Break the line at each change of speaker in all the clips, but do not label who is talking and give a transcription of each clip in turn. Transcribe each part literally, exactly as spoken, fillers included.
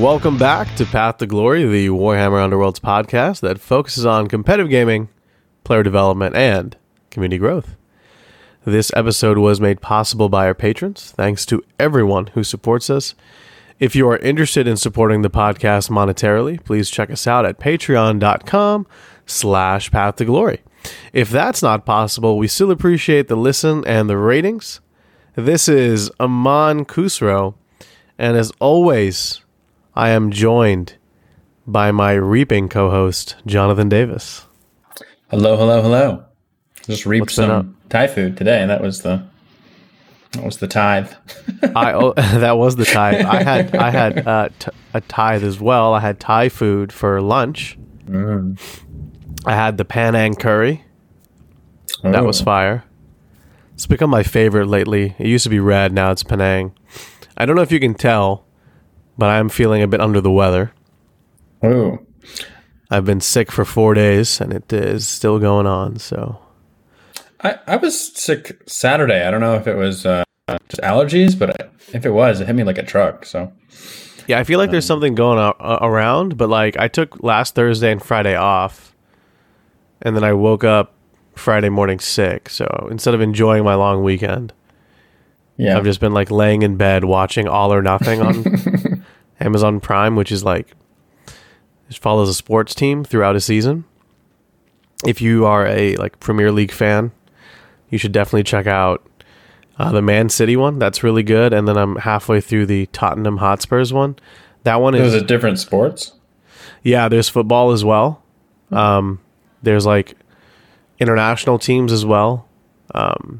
Welcome back to Path to Glory, the Warhammer Underworlds podcast that focuses on competitive gaming, player development, and community growth. This episode was made possible by our patrons. Thanks to everyone who supports us. If you are interested in supporting the podcast monetarily, please check us out at patreon.com slash path to glory. If that's not possible, we still appreciate the listen and the ratings. This is Aman Khusro, and as always, I am joined by my Reaping co-host, Jonathan Davis.
Hello, hello, hello. Just reaped some Thai food today, and that was the that was the tithe.
I oh, that was the tithe. I had I had uh, t- a tithe as well. I had Thai food for lunch.
Mm.
I had the Penang curry.
Oh.
That was fire. It's become my favorite lately. It used to be red, now it's Penang. I don't know if you can tell, but I'm feeling a bit under the weather.
Oh.
I've been sick for four days, and it is still going on, so...
I, I was sick Saturday. I don't know if it was uh, just allergies, but if it was, it hit me like a truck, so...
Yeah, I feel like there's something going on, uh, around, but like I took last Thursday and Friday off, and then I woke up Friday morning sick, so instead of enjoying my long weekend...
Yeah.
I've just been like laying in bed watching All or Nothing on Amazon Prime, which is like it follows a sports team throughout a season. If you are a like Premier League fan, you should definitely check out uh, the Man City one. That's really good. And then I'm halfway through the Tottenham Hotspurs one. That one is
Those are different sports.
Yeah, there's football as well. Um, there's like international teams as well. Um,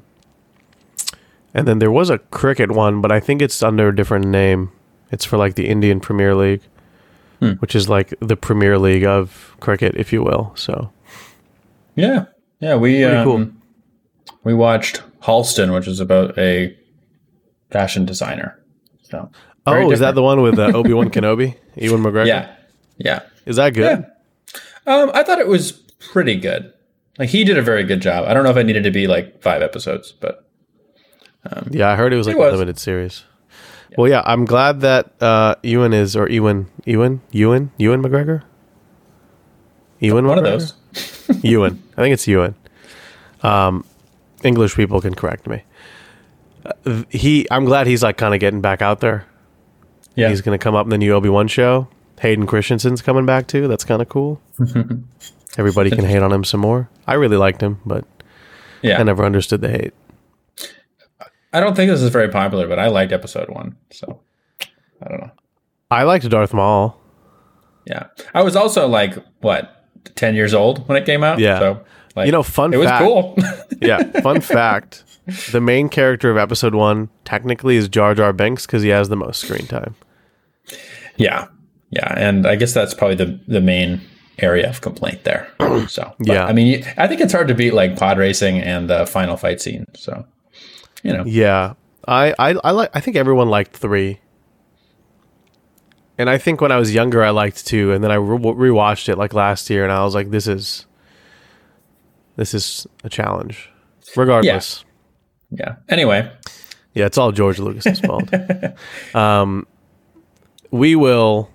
And then there was a cricket one, but I think it's under a different name. It's for like the Indian Premier League, hmm. which is like the Premier League of cricket, if you will. So,
yeah, yeah, we um,
cool.
we watched Halston, which is about a fashion designer. So,
oh,
different.
Is that the one with uh, Obi-Wan Kenobi, Ewan McGregor?
Yeah, yeah.
Is that good?
Yeah. Um, I thought it was pretty good. Like he did a very good job. I don't know if it needed to be like five episodes, but.
Um, yeah, I heard it was like
it was.
a limited series. Yeah. Well, yeah, I'm glad that uh, Ewan is, or Ewan, Ewan, Ewan, Ewan McGregor? Ewan
One
McGregor?
of those.
Ewan. I think it's Ewan. Um, English people can correct me. Uh, he, I'm glad he's like kind of getting back out there.
Yeah.
He's going to come up in the new Obi-Wan show. Hayden Christensen's coming back too. That's kind of cool. Everybody can hate on him some more. I really liked him, but
yeah.
I never understood the hate.
I don't think this is very popular, but I liked episode one, so I don't know.
I liked Darth Maul.
Yeah, I was also like what ten years old when it came out.
Yeah,
so like
you know, fun.
It
fact,
was cool.
Yeah, fun fact: the main character of episode one technically is Jar Jar Binks because he has the most screen time.
Yeah, yeah, and I guess that's probably the the main area of complaint there. So but,
yeah,
I mean, I think it's hard to beat like pod racing and the final fight scene. So. You know.
Yeah, I, I, I like. I think everyone liked three, and I think when I was younger, I liked two, and then I re- rewatched it like last year, and I was like, "This is, this is a challenge." Regardless,
yeah. yeah. Anyway,
yeah, it's all George Lucas's fault. Um, we will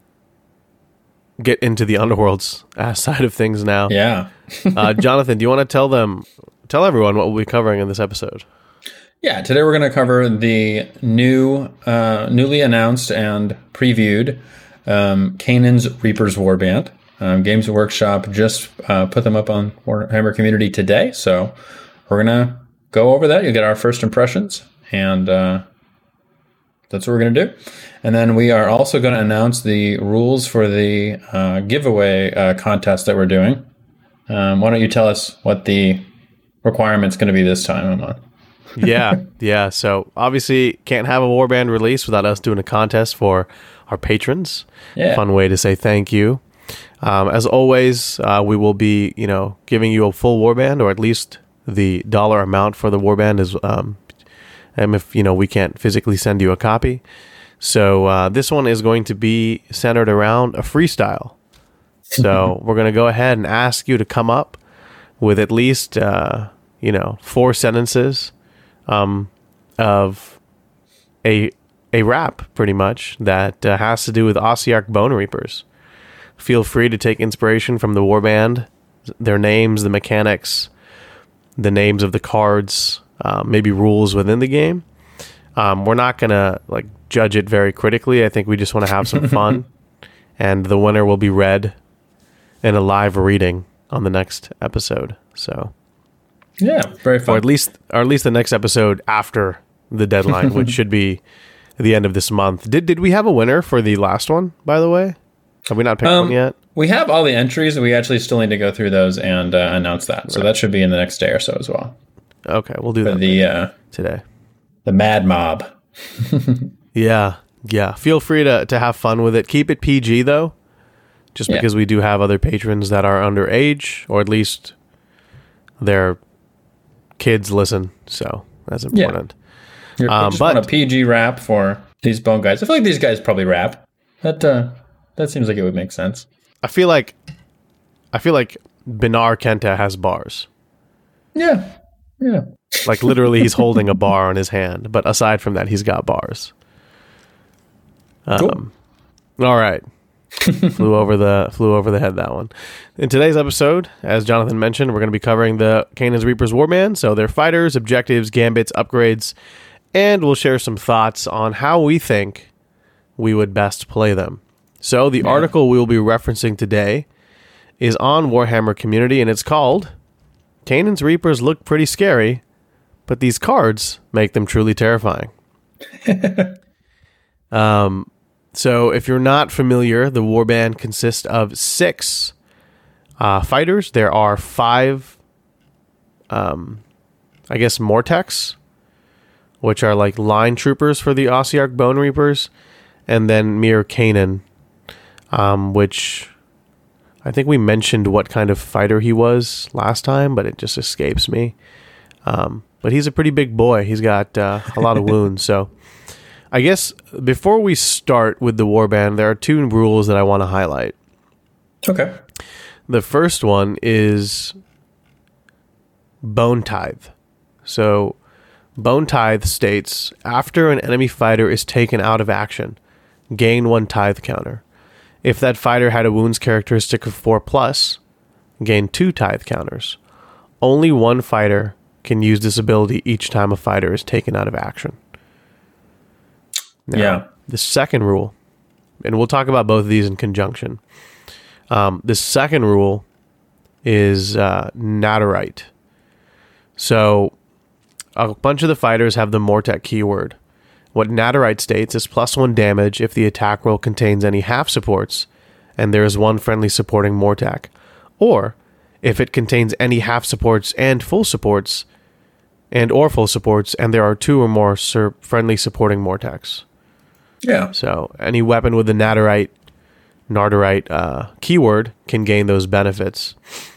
get into the Underworlds uh, side of things now.
Yeah,
uh, Jonathan, do you want to tell them, tell everyone what we'll be covering in this episode?
Yeah, today we're going to cover the new, uh, newly announced and previewed um, Kanan's Reapers Warband. Um, Games Workshop just uh, put them up on Warhammer Community today, so we're going to go over that. You'll get our first impressions, and uh, that's what we're going to do. And then we are also going to announce the rules for the uh, giveaway uh, contest that we're doing. Um, why don't you tell us what the requirement's going to be this time, Aman?
yeah, yeah. So obviously can't have a warband release without us doing a contest for our patrons.
Yeah.
Fun way to say thank you. Um, as always, uh, we will be, you know, giving you a full warband, or at least the dollar amount for the warband is, um, and if, you know, we can't physically send you a copy. So uh, this one is going to be centered around a freestyle. So we're going to go ahead and ask you to come up with at least, uh, you know, four sentences um, of a a wrap, pretty much, that uh, has to do with Ossiarch Bone Reapers. Feel free to take inspiration from the Warband, their names, the mechanics, the names of the cards, uh, maybe rules within the game. Um, we're not going to like judge it very critically. I think we just want to have some fun. And the winner will be read in a live reading on the next episode. So,
yeah, very fun.
Or at least, or at least the next episode after the deadline, which should be the end of this month. Did did we have a winner for the last one, by the way? Have we not picked
um,
one yet?
We have all the entries, and we actually still need to go through those and uh, announce that. Right. So that should be in the next day or so as well.
Okay, we'll do
for
that
the uh,
today.
The Mad Mob.
yeah, yeah. Feel free to, to have fun with it. Keep it P G, though, just because yeah. we do have other patrons that are underage, or at least their kids listen, so that's important.
Yeah. You're, um, you just but, want a P G rap for these bone guys. I feel like these guys probably rap. That uh, that seems like it would make sense.
I feel like I feel like Binar Kenta has bars.
Yeah, yeah.
Like literally, he's holding a bar in his hand. But aside from that, he's got bars. Um, cool. All right. flew over the flew over the head, that one. In today's episode, as Jonathan mentioned, we're going to be covering the Canaan's Reapers Warband, so their fighters, objectives, gambits, upgrades, and we'll share some thoughts on how we think we would best play them. So the yeah. article we will be referencing today is on Warhammer Community, and it's called Canaan's Reapers Look Pretty Scary, but these cards make them truly terrifying. um. So if you're not familiar, the Warband consists of six uh, fighters. There are five, um, I guess, Mortex, which are like line troopers for the Ossiarch Bone Reapers, and then Mir Canaan, um, which I think we mentioned what kind of fighter he was last time, but it just escapes me. Um, but he's a pretty big boy. He's got uh, a lot of wounds, so... I guess before we start with the Warband, there are two rules that I want to highlight.
Okay.
The first one is Bone Tithe. So, Bone Tithe states, after an enemy fighter is taken out of action, gain one tithe counter. If that fighter had a wounds characteristic of four plus, gain two tithe counters. Only one fighter can use this ability each time a fighter is taken out of action. Now, yeah. The second rule, and we'll talk about both of these in conjunction. Um, the second rule is uh, Nadirite. So, a bunch of the fighters have the Mortek keyword. What Nadirite states is plus one damage if the attack roll contains any half supports, and there is one friendly supporting Mortek. Or, if it contains any half supports and full supports, and or full supports, and there are two or more sur- friendly supporting Morteks.
Yeah.
So any weapon with the Nadirite, Nadirite uh, keyword can gain those benefits.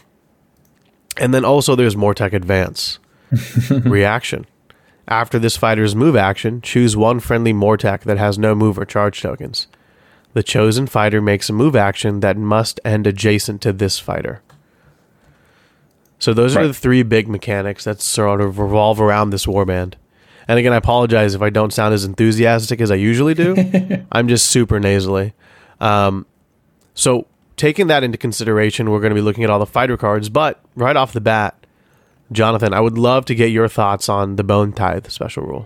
And then also there's Mortek Advance. Reaction. After this fighter's move action, choose one friendly Mortek that has no move or charge tokens. The chosen fighter makes a move action that must end adjacent to this fighter. So those right. are the three big mechanics that sort of revolve around this Warband. And again, I apologize if I don't sound as enthusiastic as I usually do. I'm just super nasally. Um, so taking that into consideration, we're going to be looking at all the fighter cards. But right off the bat, Jonathan, I would love to get your thoughts on the Bone Tithe special rule.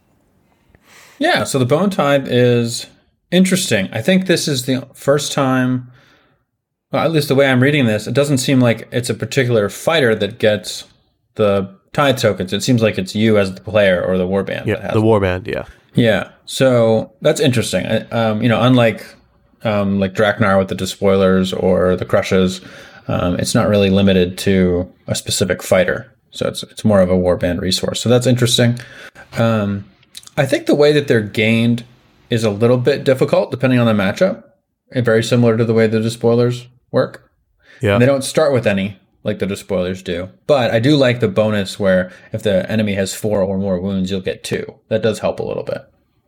Yeah, so the Bone Tithe is interesting. I think this is the first time, well, at least the way I'm reading this, it doesn't seem like it's a particular fighter that gets the tithe tokens. It seems like it's you as the player or the warband.
Yeah,
that has
the warband. Yeah,
yeah. So that's interesting. Um, you know, unlike um, like Draknar with the despoilers or the crushes, um, it's not really limited to a specific fighter. So it's it's more of a warband resource. So that's interesting. Um, I think the way that they're gained is a little bit difficult depending on the matchup. And very similar to the way the despoilers work. Yeah, and they don't start with any, like the despoilers do. But I do like the bonus where if the enemy has four or more wounds, you'll get two. That does help a little bit.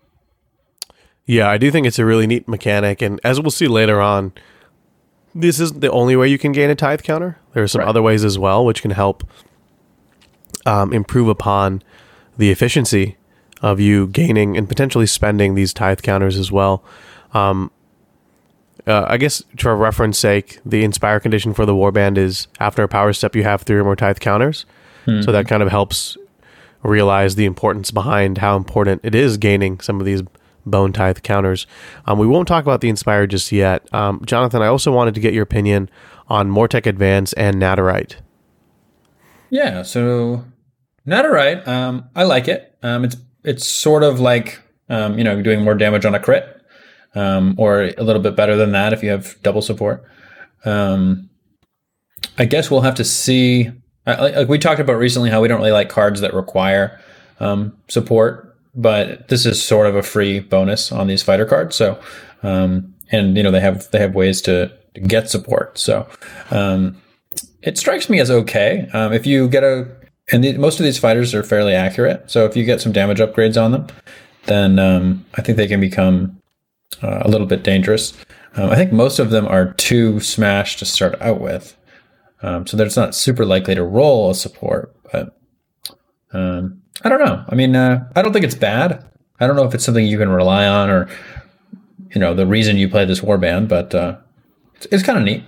Yeah, I do think it's a really neat mechanic. And as we'll see later on, this isn't the only way you can gain a tithe counter. There are some right. other ways as well, which can help um, improve upon the efficiency of you gaining and potentially spending these tithe counters as well. Um, uh, I guess for reference sake, the Inspire condition for the Warband is after a power step, you have three or more tithe counters. Mm-hmm. So that kind of helps realize the importance behind how important it is gaining some of these bone tithe counters. Um, we won't talk about the Inspire just yet. Um, Jonathan, I also wanted to get your opinion on Mortek Advance and Nadirite.
Yeah, so Nadirite, um, I like it. Um, it's it's sort of like um, you know, doing more damage on a crit, um, or a little bit better than that if you have double support. Um, I guess we'll have to see. Like, like we talked about recently, how we don't really like cards that require um, support, but this is sort of a free bonus on these fighter cards. So, um, and you know, they have they have ways to, to get support. So, um, it strikes me as okay. Um, if you get a And the, most of these fighters are fairly accurate. So if you get some damage upgrades on them, then um, I think they can become uh, a little bit dangerous. Um, I think most of them are two smash to start out with. Um, so that's not super likely to roll a support. But um, I don't know. I mean, uh, I don't think it's bad. I don't know if it's something you can rely on or, you know, the reason you play this warband, but uh, it's, it's kind of neat.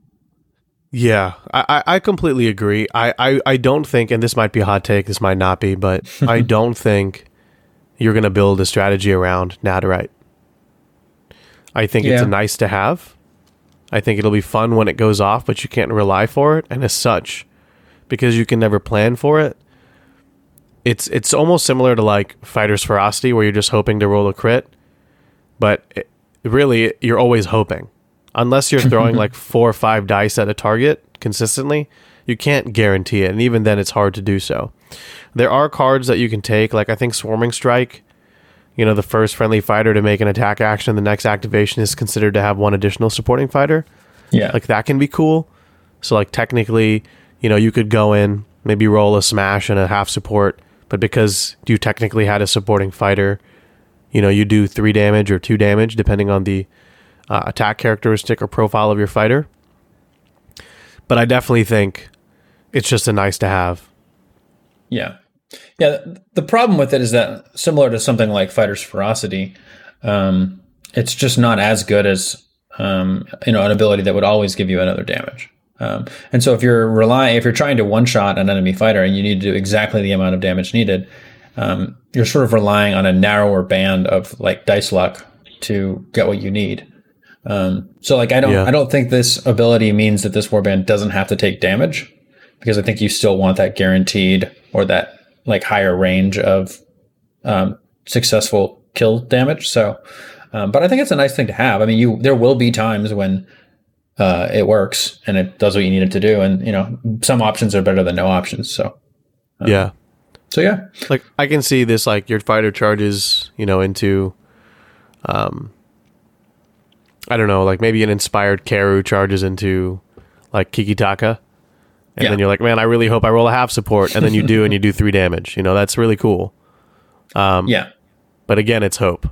Yeah, I, I completely agree. I, I, I don't think, and this might be a hot take, this might not be, but I don't think you're going to build a strategy around Nadirite. I think yeah. it's a nice to have. I think it'll be fun when it goes off, but you can't rely for it. And as such, because you can never plan for it, it's it's almost similar to like Fighter's Ferocity, where you're just hoping to roll a crit, but it, really, you're always hoping. Unless you're throwing like four or five dice at a target consistently, you can't guarantee it. And even then, it's hard to do so. There are cards that you can take, like I think Swarming Strike, you know, the first friendly fighter to make an attack action, the next activation is considered to have one additional supporting fighter.
Yeah.
Like that can be cool. So like technically, you know, you could go in, maybe roll a smash and a half support, but because you technically had a supporting fighter, you know, you do three damage or two damage, depending on the Uh, attack characteristic or profile of your fighter. But I definitely think it's just a nice to have.
Yeah. Yeah. The problem with it is that similar to something like Fighter's Ferocity, um, it's just not as good as, um, you know, an ability that would always give you another damage. Um, and so if you're relying, if you're trying to one shot an enemy fighter and you need to do exactly the amount of damage needed, um, you're sort of relying on a narrower band of like dice luck to get what you need. Um, so like, I don't, yeah. I don't think this ability means that this warband doesn't have to take damage, because I think you still want that guaranteed or that like higher range of, um, successful kill damage. So, um, but I think it's a nice thing to have. I mean, you, there will be times when, uh, it works and it does what you need it to do. And, you know, some options are better than no options. So, um,
yeah.
So yeah,
like I can see this, like your fighter charges, you know, into, um, I don't know, like maybe an inspired Karu charges into like Kikitaka. And yeah. then you're like, man, I really hope I roll a half support. And then you do, and you do three damage. You know, that's really cool. Um,
yeah.
But again, it's hope.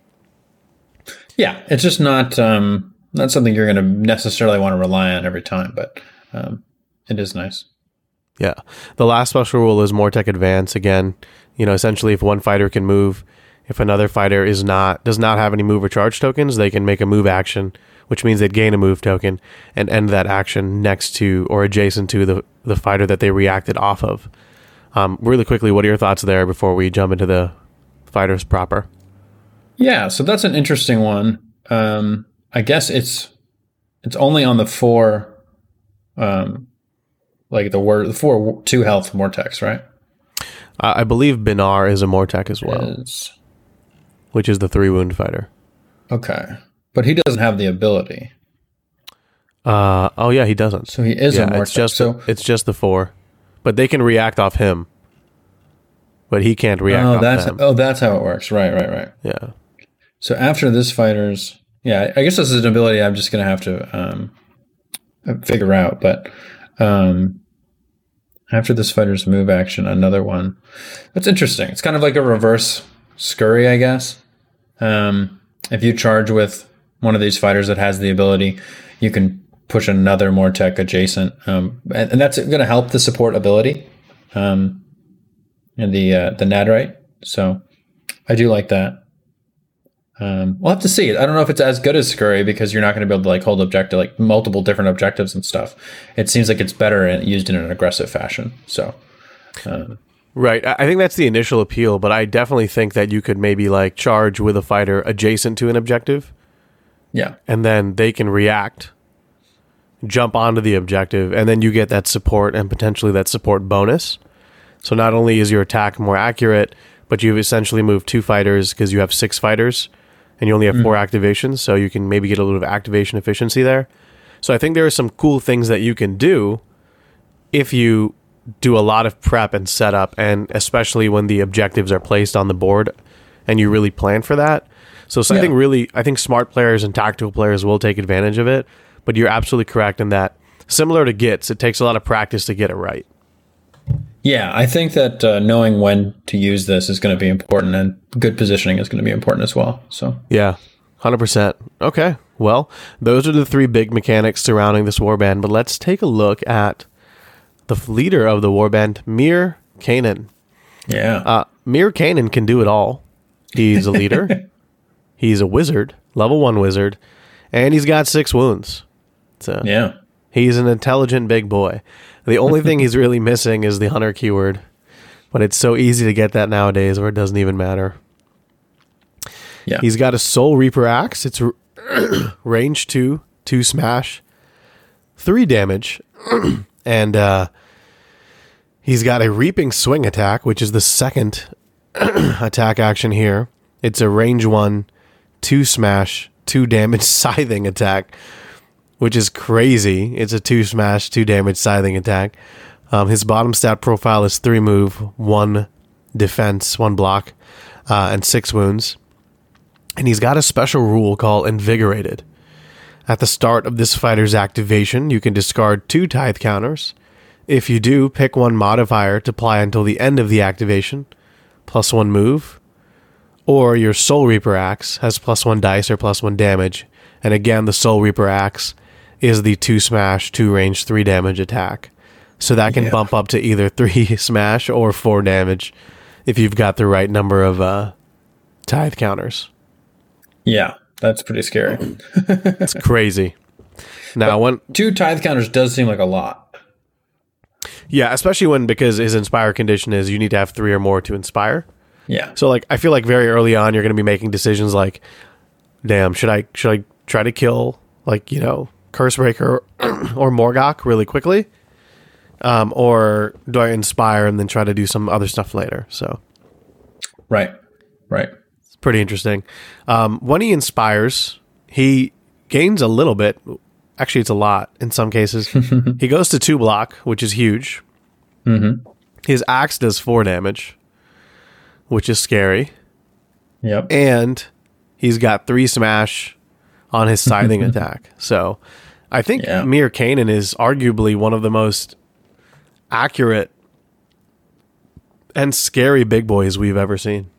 Yeah. It's just not, um, not something you're going to necessarily want to rely on every time, but um, it is nice.
Yeah. The last special rule is Mortek Advance. Again, you know, essentially if one fighter can move, if another fighter is not does not have any move or charge tokens, they can make a move action, which means they'd gain a move token and end that action next to or adjacent to the, the fighter that they reacted off of. Um, really quickly, what are your thoughts there before we jump into the fighters proper?
Yeah, so that's an interesting one. Um, I guess it's it's only on the four, um, like the word the four two health Mortex, right?
Uh, I believe Binar is a Mortek as well.
Is...
Which is the three wound fighter.
Okay. But he doesn't have the ability.
Uh oh yeah, he doesn't.
So he is
yeah,
a Mortek.
It's just
so,
the, it's just the four. But they can react off him. But he can't react
oh,
off
that's
them.
Oh, that's how it works. Right, right, right.
Yeah.
So after this fighter's yeah, I guess this is an ability I'm just gonna have to um figure out, but um after this fighter's move action, another one. That's interesting. It's kind of like a reverse Scurry, I guess. Um, if you charge with one of these fighters that has the ability, you can push another Mortek adjacent, um, and, and that's going to help the support ability, um, and the uh, the Nadirite. So I do like that. Um, we'll have to see. I don't know if it's as good as Scurry because you're not going to be able to like hold objective, like multiple different objectives and stuff. It seems like it's better and used in an aggressive fashion. So, um,
right. I think that's the initial appeal, but I definitely think that you could maybe like charge with a fighter adjacent to an objective.
Yeah.
And then they can react, jump onto the objective, and then you get that support and potentially that support bonus. So not only is your attack more accurate, but you've essentially moved two fighters because you have six fighters and you only have mm. four activations. So you can maybe get a little bit of activation efficiency there. So I think there are some cool things that you can do if you do a lot of prep and setup, and especially when the objectives are placed on the board and you really plan for that. So something yeah. really, I think smart players and tactical players will take advantage of it, but you're absolutely correct in that, similar to Gits, it takes a lot of practice to get it right.
Yeah, I think that uh, knowing when to use this is going to be important, and good positioning is going to be important as well. So
yeah, one hundred percent. Okay, well, those are the three big mechanics surrounding this warband, but let's take a look at the leader of the warband, Mir Kainan.
Yeah.
Uh, Mir Kainan can do it all. He's a leader. He's a wizard, level one wizard, and he's got six wounds. So
yeah.
He's an intelligent big boy. The only thing he's really missing is the hunter keyword, but it's so easy to get that nowadays where it doesn't even matter.
Yeah.
He's got a Soul Reaper axe. It's r- range two, two smash, three damage, and uh, he's got a Reaping Swing attack, which is the second attack action here. It's a range one, two smash, two damage scything attack, which is crazy. It's a two smash, two damage scything attack. Um, his bottom stat profile is three move, one defense, one block, uh, and six wounds. And he's got a special rule called Invigorated. At the start of this fighter's activation, you can discard two tithe counters. If you do, pick one modifier to apply until the end of the activation, plus one move. Or your Soul Reaper axe has plus one dice or plus one damage. And again, the Soul Reaper axe is the two smash, two range, three damage attack. So that can yeah. bump up to either three smash or four damage if you've got the right number of uh, tithe counters.
Yeah, that's pretty scary.
It's crazy. Now, when
two tithe counters does seem like a lot.
Yeah, especially when, because his inspire condition is you need to have three or more to inspire.
Yeah.
So like, I feel like very early on you're going to be making decisions like, damn, should I should I try to kill like, you know, Cursebreaker or Morgok really quickly? Um, or do I inspire and then try to do some other stuff later? So,
right, right.
It's pretty interesting. Um, when he inspires, he gains a little bit. Actually, it's a lot in some cases. He goes to two block, which is huge.
Mm-hmm.
His axe does four damage, which is scary.
Yep.
And he's got three smash on his scything attack. So I think yeah. Mir Kainan is arguably one of the most accurate and scary big boys we've ever seen.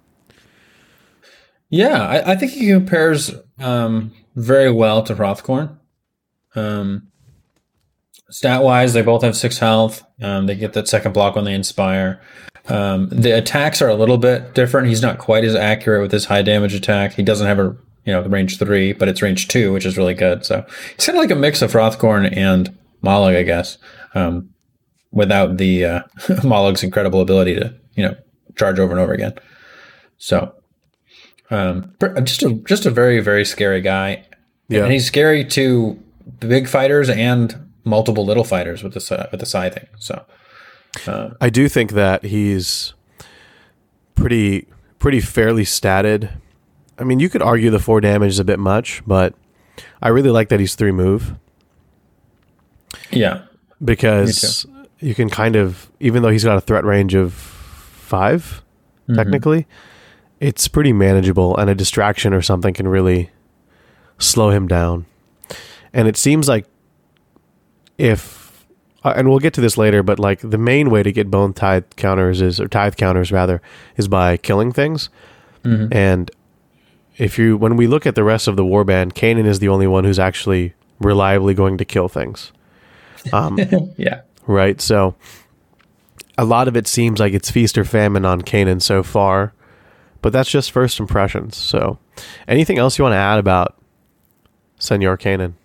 Yeah, I, I think he compares um, very well to Hrothgorn. Um, stat-wise, they both have six health. Um, they get that second block when they inspire. Um, the attacks are a little bit different. He's not quite as accurate with his high damage attack. He doesn't have a you know the range three, but it's range two, which is really good. So he's kind of like a mix of Hrothgorn and Mollog, I guess, um, without the uh, Mollog's incredible ability to you know charge over and over again. So um, just a just a very very scary guy. Yeah, and he's scary to big fighters and multiple little fighters with the with the scything. So. Um,
I do think that he's pretty pretty fairly statted. I mean, you could argue the four damage is a bit much, but I really like that he's three move.
Yeah.
Because you can kind of, even though he's got a threat range of five, mm-hmm. technically, it's pretty manageable, and a distraction or something can really slow him down. And it seems like if Uh, and we'll get to this later, but like the main way to get bone tithe counters is, or tithe counters rather, is by killing things. Mm-hmm. And if you, when we look at the rest of the warband, Kainan is the only one who's actually reliably going to kill things. Um,
yeah.
Right. So a lot of it seems like it's feast or famine on Kainan so far, but that's just first impressions. So, anything else you want to add about Senor Kanan?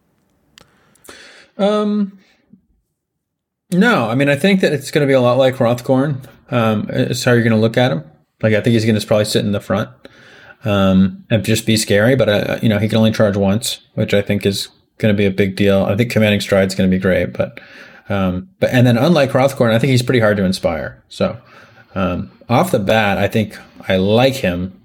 Um, no, I mean, I think that it's going to be a lot like Hrothgorn. Um, it's how you're going to look at him. Like, I think he's going to probably sit in the front um, and just be scary. But, uh, you know, he can only charge once, which I think is going to be a big deal. I think Commanding Stride is going to be great. But, um, but and then unlike Hrothgorn, I think he's pretty hard to inspire. So um, off the bat, I think I like him,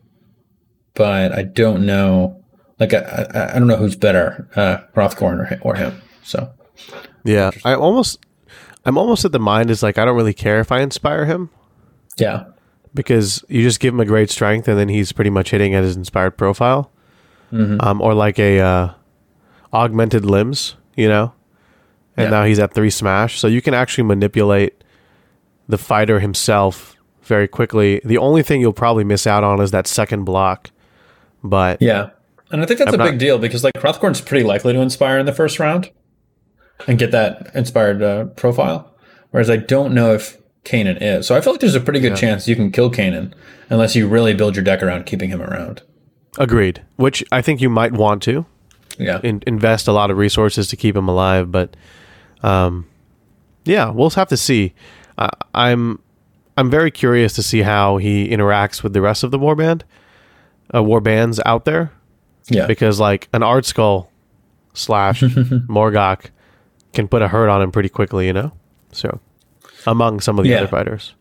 but I don't know. Like, I, I, I don't know who's better, uh, Hrothgorn or, or him. So,
yeah, I almost, I'm almost at the mind is like, I don't really care if I inspire him.
Yeah.
Because you just give him a great strength and then he's pretty much hitting at his inspired profile. Mm-hmm. Um, or like a uh, augmented limbs, you know? And yeah. Now he's at three smash. So you can actually manipulate the fighter himself very quickly. The only thing you'll probably miss out on is that second block. But
yeah. And I think that's I'm a big not, deal because like Hrothgorn's pretty likely to inspire in the first round and get that inspired uh, profile. Whereas I don't know if Kanan is. So I feel like there's a pretty good yeah. chance you can kill Kanan unless you really build your deck around keeping him around.
Agreed. Which I think you might want to.
Yeah.
In- invest a lot of resources to keep him alive. But um, yeah, we'll have to see. Uh, I'm I'm very curious to see how he interacts with the rest of the warband, uh, warbands out there.
Yeah.
Because like an Art Skull slash Morgok can put a hurt on him pretty quickly, you know? So among some of the
yeah.
other fighters.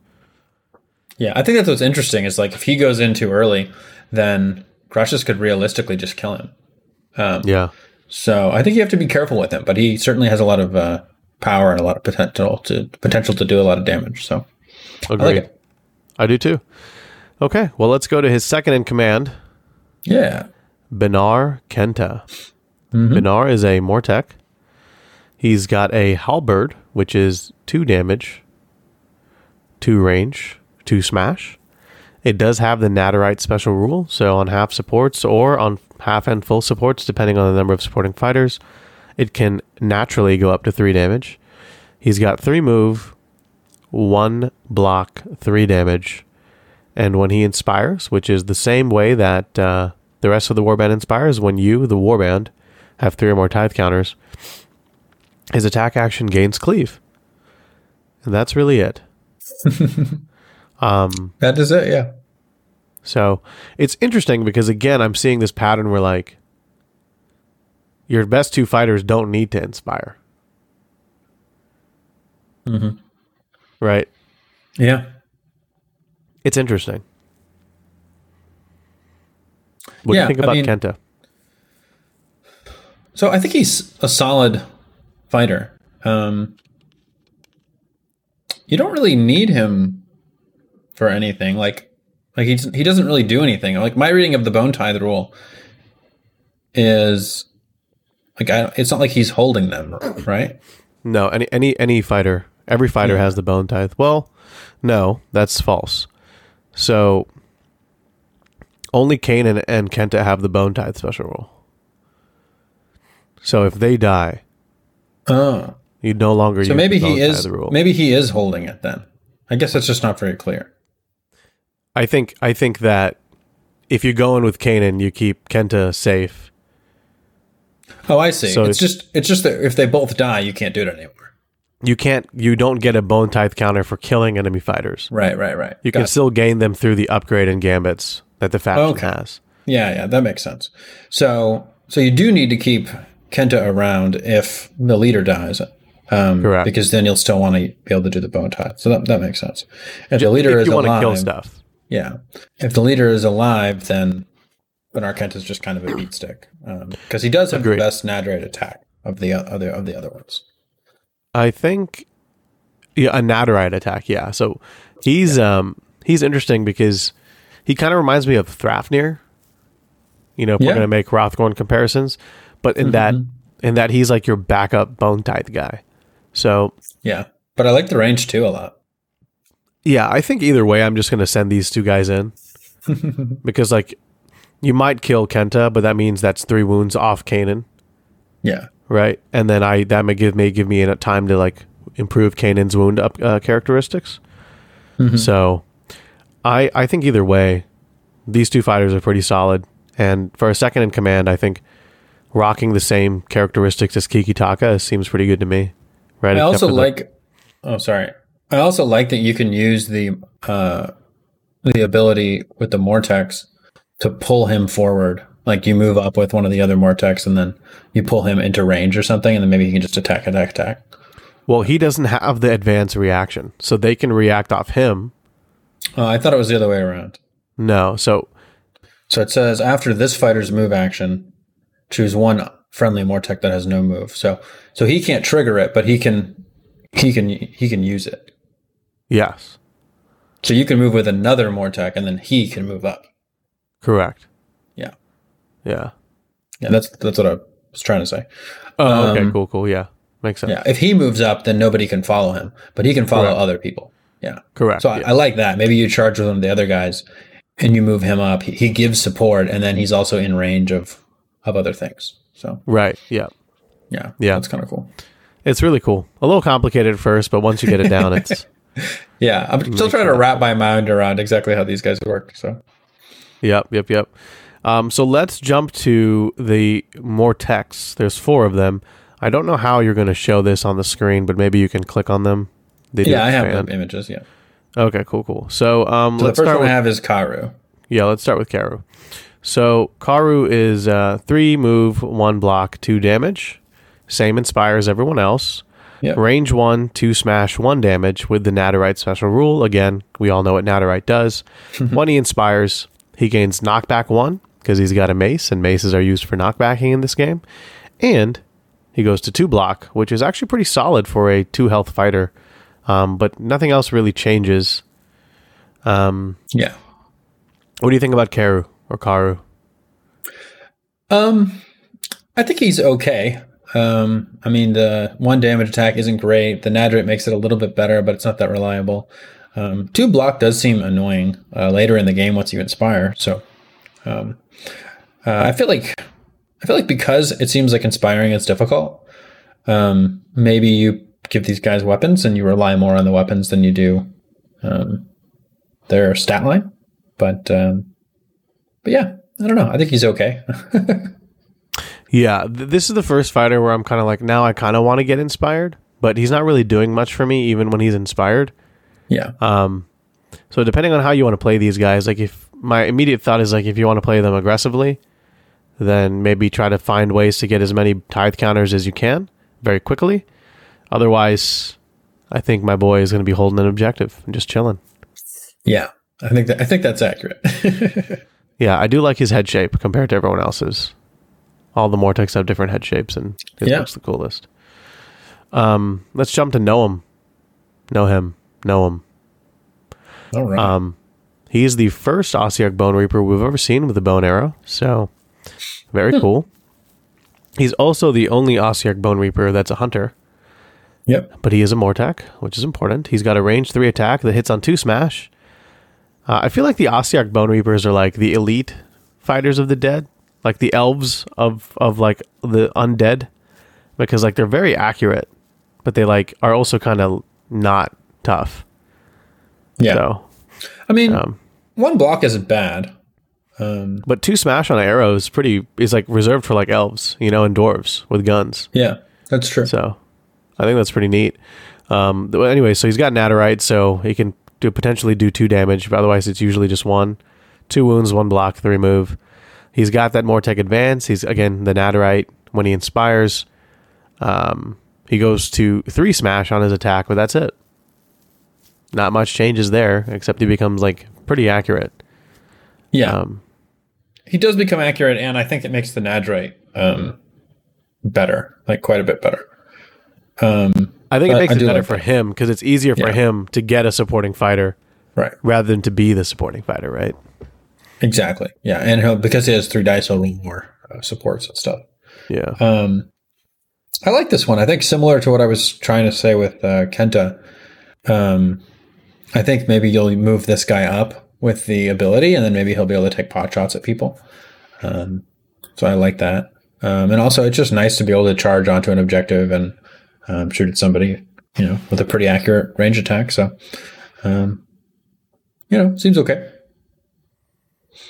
Yeah, I think that's what's interesting is like if he goes in too early, then Crushers could realistically just kill him. Um,
yeah.
So I think you have to be careful with him, but he certainly has a lot of uh, power and a lot of potential to potential to do a lot of damage. So
Agreed.
I like it.
I do too. Okay, well let's go to his second in command.
Yeah.
Benar Kenta.
Mm-hmm.
Benar is a Mortek. He's got a Halberd, which is two damage, two range, two smash. It does have the Nadirite special rule, so on half supports or on half and full supports, depending on the number of supporting fighters, it can naturally go up to three damage. He's got three move, one block, three damage, and when he inspires, which is the same way that uh, the rest of the warband inspires, when you, the warband, have three or more tithe counters, his attack action gains cleave. And that's really it. um,
that is it, yeah.
So it's interesting because, again, I'm seeing this pattern where, like, your best two fighters don't need to inspire.
Mm-hmm.
Right?
Yeah.
It's interesting. What
yeah,
do you think about
I mean,
Kenta?
So I think he's a solid fighter. Um, you don't really need him for anything. Like, like he he doesn't really do anything. Like my reading of the Bone Tithe rule is like I, it's not like he's holding them, right?
No, any any any fighter, every fighter yeah. has the Bone Tithe. Well, no, that's false. So only Kanan and Kenta have the Bone Tithe special rule. So if they die,
oh,
you no longer.
So
use
maybe
the Bone
he is.
Tithe rule.
Maybe he is holding it then. I guess it's just not very clear.
I think. I think that if you go in with Kanan, you keep Kenta safe.
Oh, I see.
So
it's just. It's just that if they both die, you can't do it anymore.
You can't. You don't get a Bone Tithe counter for killing enemy fighters.
Right. Right. Right.
You
Got
can
it.
still gain them through the upgrade and gambits that the faction
Okay.
has.
Yeah. Yeah. That makes sense. So. So you do need to keep Kenta around if the leader dies. Um,
Correct.
Because then you'll still want to be able to do the Bone Tithe. So that, that makes sense. If the
If
leader
you
is
want to
alive,
kill stuff.
yeah. If the leader is alive, then Benar Kenta is just kind of a beat stick because um, he does have
Agreed.
the best Nadirite attack of the other of the other ones.
I think yeah, a Nadirite attack. Yeah. So he's yeah. um he's interesting because he kind of reminds me of Thrafnir. You know, if
yeah.
we're going to make Hrothgorn comparisons, but in mm-hmm. that in that he's like your backup Bone Tithe guy. So
yeah, but I like the range too a lot.
Yeah, I think either way, I'm just going to send these two guys in because, like, you might kill Kenta, but that means that's three wounds off Kanan.
Yeah,
right, and then I that may give may give me a time to like improve Kanan's wound up uh, characteristics. Mm-hmm. So, I I think either way, these two fighters are pretty solid. And for a second in command, I think rocking the same characteristics as Kikitaka seems pretty good to me. Right?
I
Except
also
for the-
like. Oh, sorry. I also like that you can use the uh, the ability with the Mortex to pull him forward. Like you move up with one of the other Mortex, and then you pull him into range or something, and then maybe he can just attack, attack, attack.
Well, he doesn't have the advanced reaction, so they can react off him.
Oh, I thought it was the other way around.
No, so
So it says after this fighter's move action, choose one friendly Mortec that has no move. So so he can't trigger it, but he can he can he can use it.
yes,
So you can move with another Mortec, and then he can move up.
correct.
Yeah,
Yeah.
yeah. That's that's what I was trying to say.
Oh, okay,
Um,
cool, cool. Yeah, makes sense.
Yeah, if he moves up, then nobody can follow him, but he can follow
Correct.
other people. Yeah,
Correct.
so I,
yeah.
I like that. Maybe you charge with one of the other guys, and you move him up. He, he gives support, and then he's also in range of of other things. So
right. Yeah.
yeah,
Yeah.
that's kind of cool.
It's really cool. A little complicated at first, but once you get it down, it's
Yeah, I'm still trying to wrap my mind around exactly how these guys work. So
yep, yep, yep. Um, so let's jump to the Mortex. There's four of them. I don't know how you're going to show this on the screen, but maybe you can click on them. They do
yeah, I have
expand.
the images. Yeah,
Okay, cool, cool. So um,
so
let's
the first
start
one
with
I have is Karu.
yeah. Let's start with Karu. So Karu is uh, three move, one block, two damage. Same inspire as everyone else.
Yep.
Range one, two smash, one damage with the Nadirite special rule. Again, we all know what Nadirite does. When he inspires, he gains knockback one because he's got a mace, and maces are used for knockbacking in this game. And he goes to two block, which is actually pretty solid for a two health fighter. Um, but nothing else really changes. Um,
Yeah.
what do you think about Karu or Karu?
Um, I think he's okay. Um, I mean, the one damage attack isn't great. The Nadirite makes it a little bit better, but it's not that reliable. Um, two block does seem annoying uh, later in the game once you inspire. So, um, uh, I feel like I feel like because it seems like inspiring is difficult. Um, maybe you give these guys weapons and you rely more on the weapons than you do um, their stat line. But um, but yeah, I don't know. I think he's okay.
Yeah, th- this is the first fighter where I'm kind of like, now I kind of want to get inspired, but he's not really doing much for me even when he's inspired.
Yeah.
Um, so depending on how you want to play these guys, like if my immediate thought is like if you want to play them aggressively, then maybe try to find ways to get as many tithe counters as you can very quickly. Otherwise, I think my boy is going to be holding an objective and just chilling.
Yeah. I think that I think that's accurate.
Yeah, I do like his head shape compared to everyone else's. All the Mortex have different head shapes, and his
Yeah.
looks the coolest. Um, let's jump to Noam. Know him. Know him.
All right.
Um, he is the first Ossiarch Bone Reaper we've ever seen with a bow and arrow, so very cool. He's also the only Ossiarch Bone Reaper that's a hunter,
Yep.
but he is a Mortec, which is important. He's got a range three attack that hits on two smash. Uh, I feel like the Ossiarch Bone Reapers are like the elite fighters of the dead, like the elves of, of like the undead, because like they're very accurate, but they like are also kind of not tough.
Yeah.
So,
I mean,
um,
one block isn't bad. Um,
but two smash on an arrow is pretty is like reserved for like elves, you know, and dwarves with guns.
yeah, that's true.
So I think that's pretty neat. Um, th- anyway, so he's got Nadirite, so he can do potentially do two damage, but otherwise it's usually just one. Two wounds, one block, three move. He's got that Mortec advance. He's, again, the Nadirite. When he inspires, um, he goes to three smash on his attack, but that's it. Not much changes there, except he becomes, like, pretty accurate.
Yeah.
Um,
He does become accurate, and I think it makes the Nadirite um, better, like quite a bit better. Um,
I think it
I-
makes
I
it
do
better
like
for
that.
him, because it's easier for
Yeah.
him to get a supporting fighter
right.
rather than to be the supporting fighter, right?
Exactly. Yeah, and he'll, because he has three dice, he'll roll more uh, supports and stuff.
Yeah.
Um, I like this one. I think similar to what I was trying to say with uh, Kenta. Um, I think maybe you'll move this guy up with the ability, and then maybe he'll be able to take pot shots at people. Um, so I like that. Um, and also, it's just nice to be able to charge onto an objective and um, shoot at somebody, you know, with a pretty accurate range attack. So, um, you know, seems okay.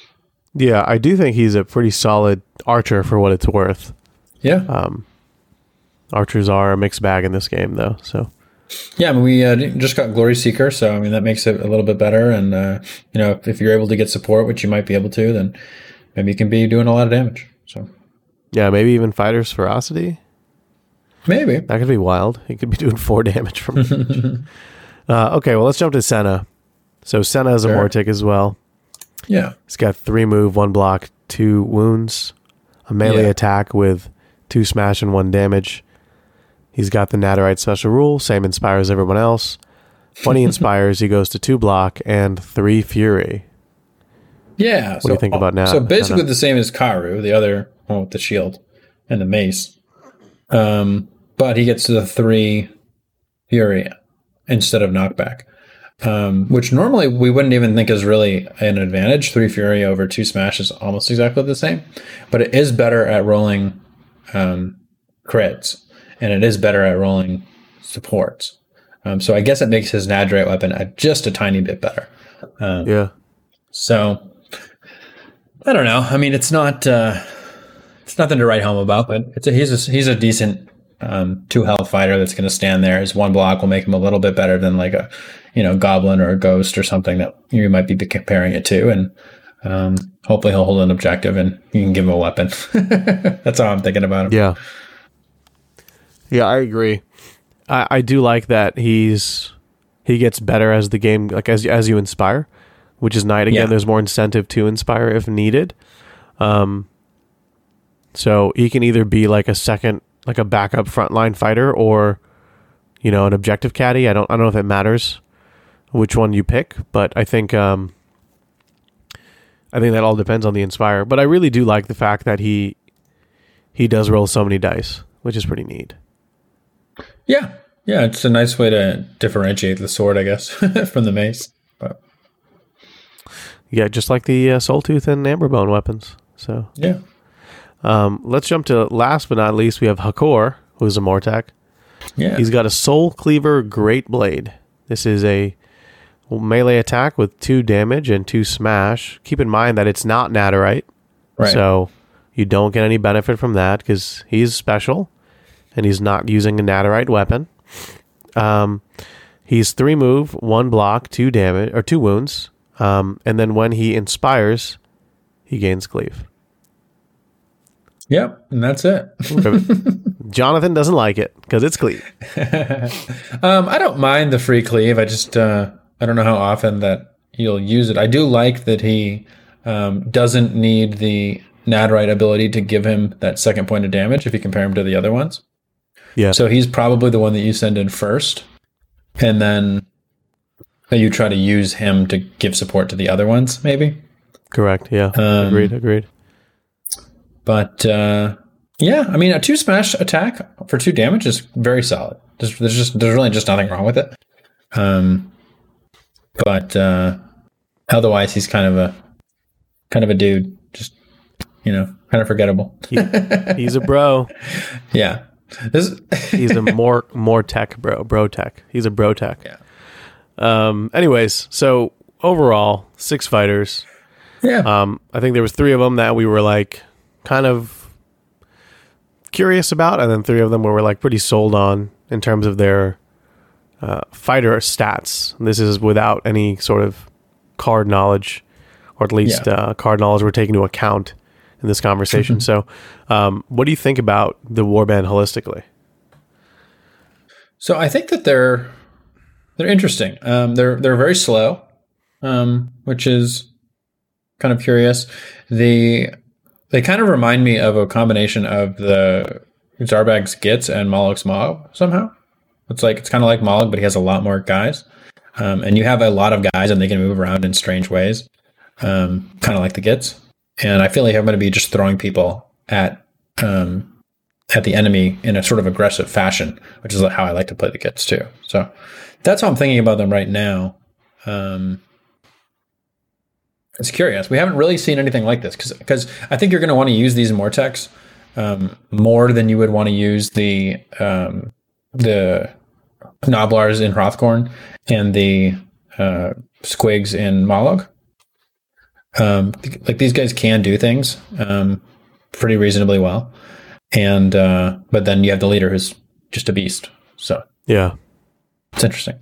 Yeah, I do think he's a pretty solid archer for what it's worth.
Yeah.
Um, archers are a mixed bag in this game, though. So
yeah, I mean, we uh, just got Glory Seeker, so I mean that makes it a little bit better. And uh, you know, if, if you're able to get support, which you might be able to, then maybe you can be doing a lot of damage. So
yeah, maybe even Fighter's Ferocity.
Maybe
that could be wild. He could be doing four damage from it. uh, okay, well let's jump to Senna. So Senna is a
sure.
Mortic as well.
Yeah,
he's got three move, one block, two wounds, a melee
yeah.
attack with two smash and one damage. He's got the Nadirite special rule, same inspire as everyone else. When he inspires, he goes to two block and three fury.
Yeah.
What
so,
do you think about now?
So basically
Senna?
the same as Karu, the other one with the shield and the mace. Um, but he gets to the three fury instead of knockback. Um, which normally we wouldn't even think is really an advantage. Three fury over two smash is almost exactly the same, but it is better at rolling um, crits, and it is better at rolling supports. Um, so I guess it makes his Nadirite weapon a, just a tiny bit better. Um,
yeah.
So I don't know. I mean, it's not uh, it's nothing to write home about, but it's a, he's a, he's a decent um, two health fighter that's going to stand there. His one block will make him a little bit better than like a you know, goblin or a ghost or something that you might be comparing it to. And um, hopefully he'll hold an objective and you can give him a weapon. That's how I'm thinking about him.
Yeah. Yeah, I agree. I, I do like that he's he gets better as the game, like as as you inspire, which is nice. Again,
Yeah.
there's more incentive to inspire if needed. Um, so he can either be like a second, like a backup frontline fighter, or you know, an objective caddy. I don't I don't know if it matters which one you pick, but I think um, I think that all depends on the inspire. But I really do like the fact that he he does roll so many dice, which is pretty neat.
Yeah. Yeah. It's a nice way to differentiate the sword, I guess, from the mace. But
yeah, just like the uh, Soul Tooth and Amberbone weapons. So
yeah.
Um, let's jump to last but not least. We have Hakor, who's a Mortek.
Yeah.
He's got a Soul Cleaver Great Blade. This is a melee attack with two damage and two smash. Keep in mind that it's not Nadirite,
Right.
so you don't get any benefit from that because he's special and he's not using a Nadirite weapon. Um, he's three move, one block, two damage or two wounds, um, and then when he inspires, he gains cleave.
Yep, and that's it.
Jonathan doesn't like it because it's cleave.
um, I don't mind the free cleave. I just uh, I don't know how often that he'll use it. I do like that he um, doesn't need the Nadirite ability to give him that second point of damage if you compare him to the other ones.
Yeah.
So he's probably the one that you send in first, and then you try to use him to give support to the other ones, maybe.
Correct. Yeah.
Um,
agreed. Agreed.
But uh, yeah, I mean, a two smash attack for two damage is very solid. There's, there's just there's really just nothing wrong with it. Um, but uh, otherwise, he's kind of a kind of a dude, just you know, kind of forgettable.
He, he's a bro.
Yeah, this
he's a more more tech bro, bro tech. He's a bro tech.
Yeah.
Um. Anyways, so overall, six fighters.
Yeah.
Um. I think there was three of them that we were like kind of curious about, and then three of them where we're like pretty sold on in terms of their uh, fighter stats. This is without any sort of card knowledge, or at least
Yeah.
uh, card knowledge we're taking into account in this conversation. So, um, what do you think about the warband holistically?
So I think that they're they're interesting. Um, they're they're very slow, um, which is kind of curious. The They kind of remind me of a combination of the Zarbag's Gitz and Moloch's Mob somehow. It's like it's kind of like Moloch, but he has a lot more guys. Um, and you have a lot of guys and they can move around in strange ways, um, kind of like the Gitz. And I feel like I'm going to be just throwing people at um, at the enemy in a sort of aggressive fashion, which is how I like to play the Gitz too. So that's how I'm thinking about them right now. Um, It's curious. We haven't really seen anything like this because because I think you're going to want to use these Mortecs um, more than you would want to use the um, the Noblars in Hrothgorn and the uh, Squigs in Moloch. Um, like these guys can do things um, pretty reasonably well, and uh, but then you have the leader who's just a beast. So
yeah,
it's interesting.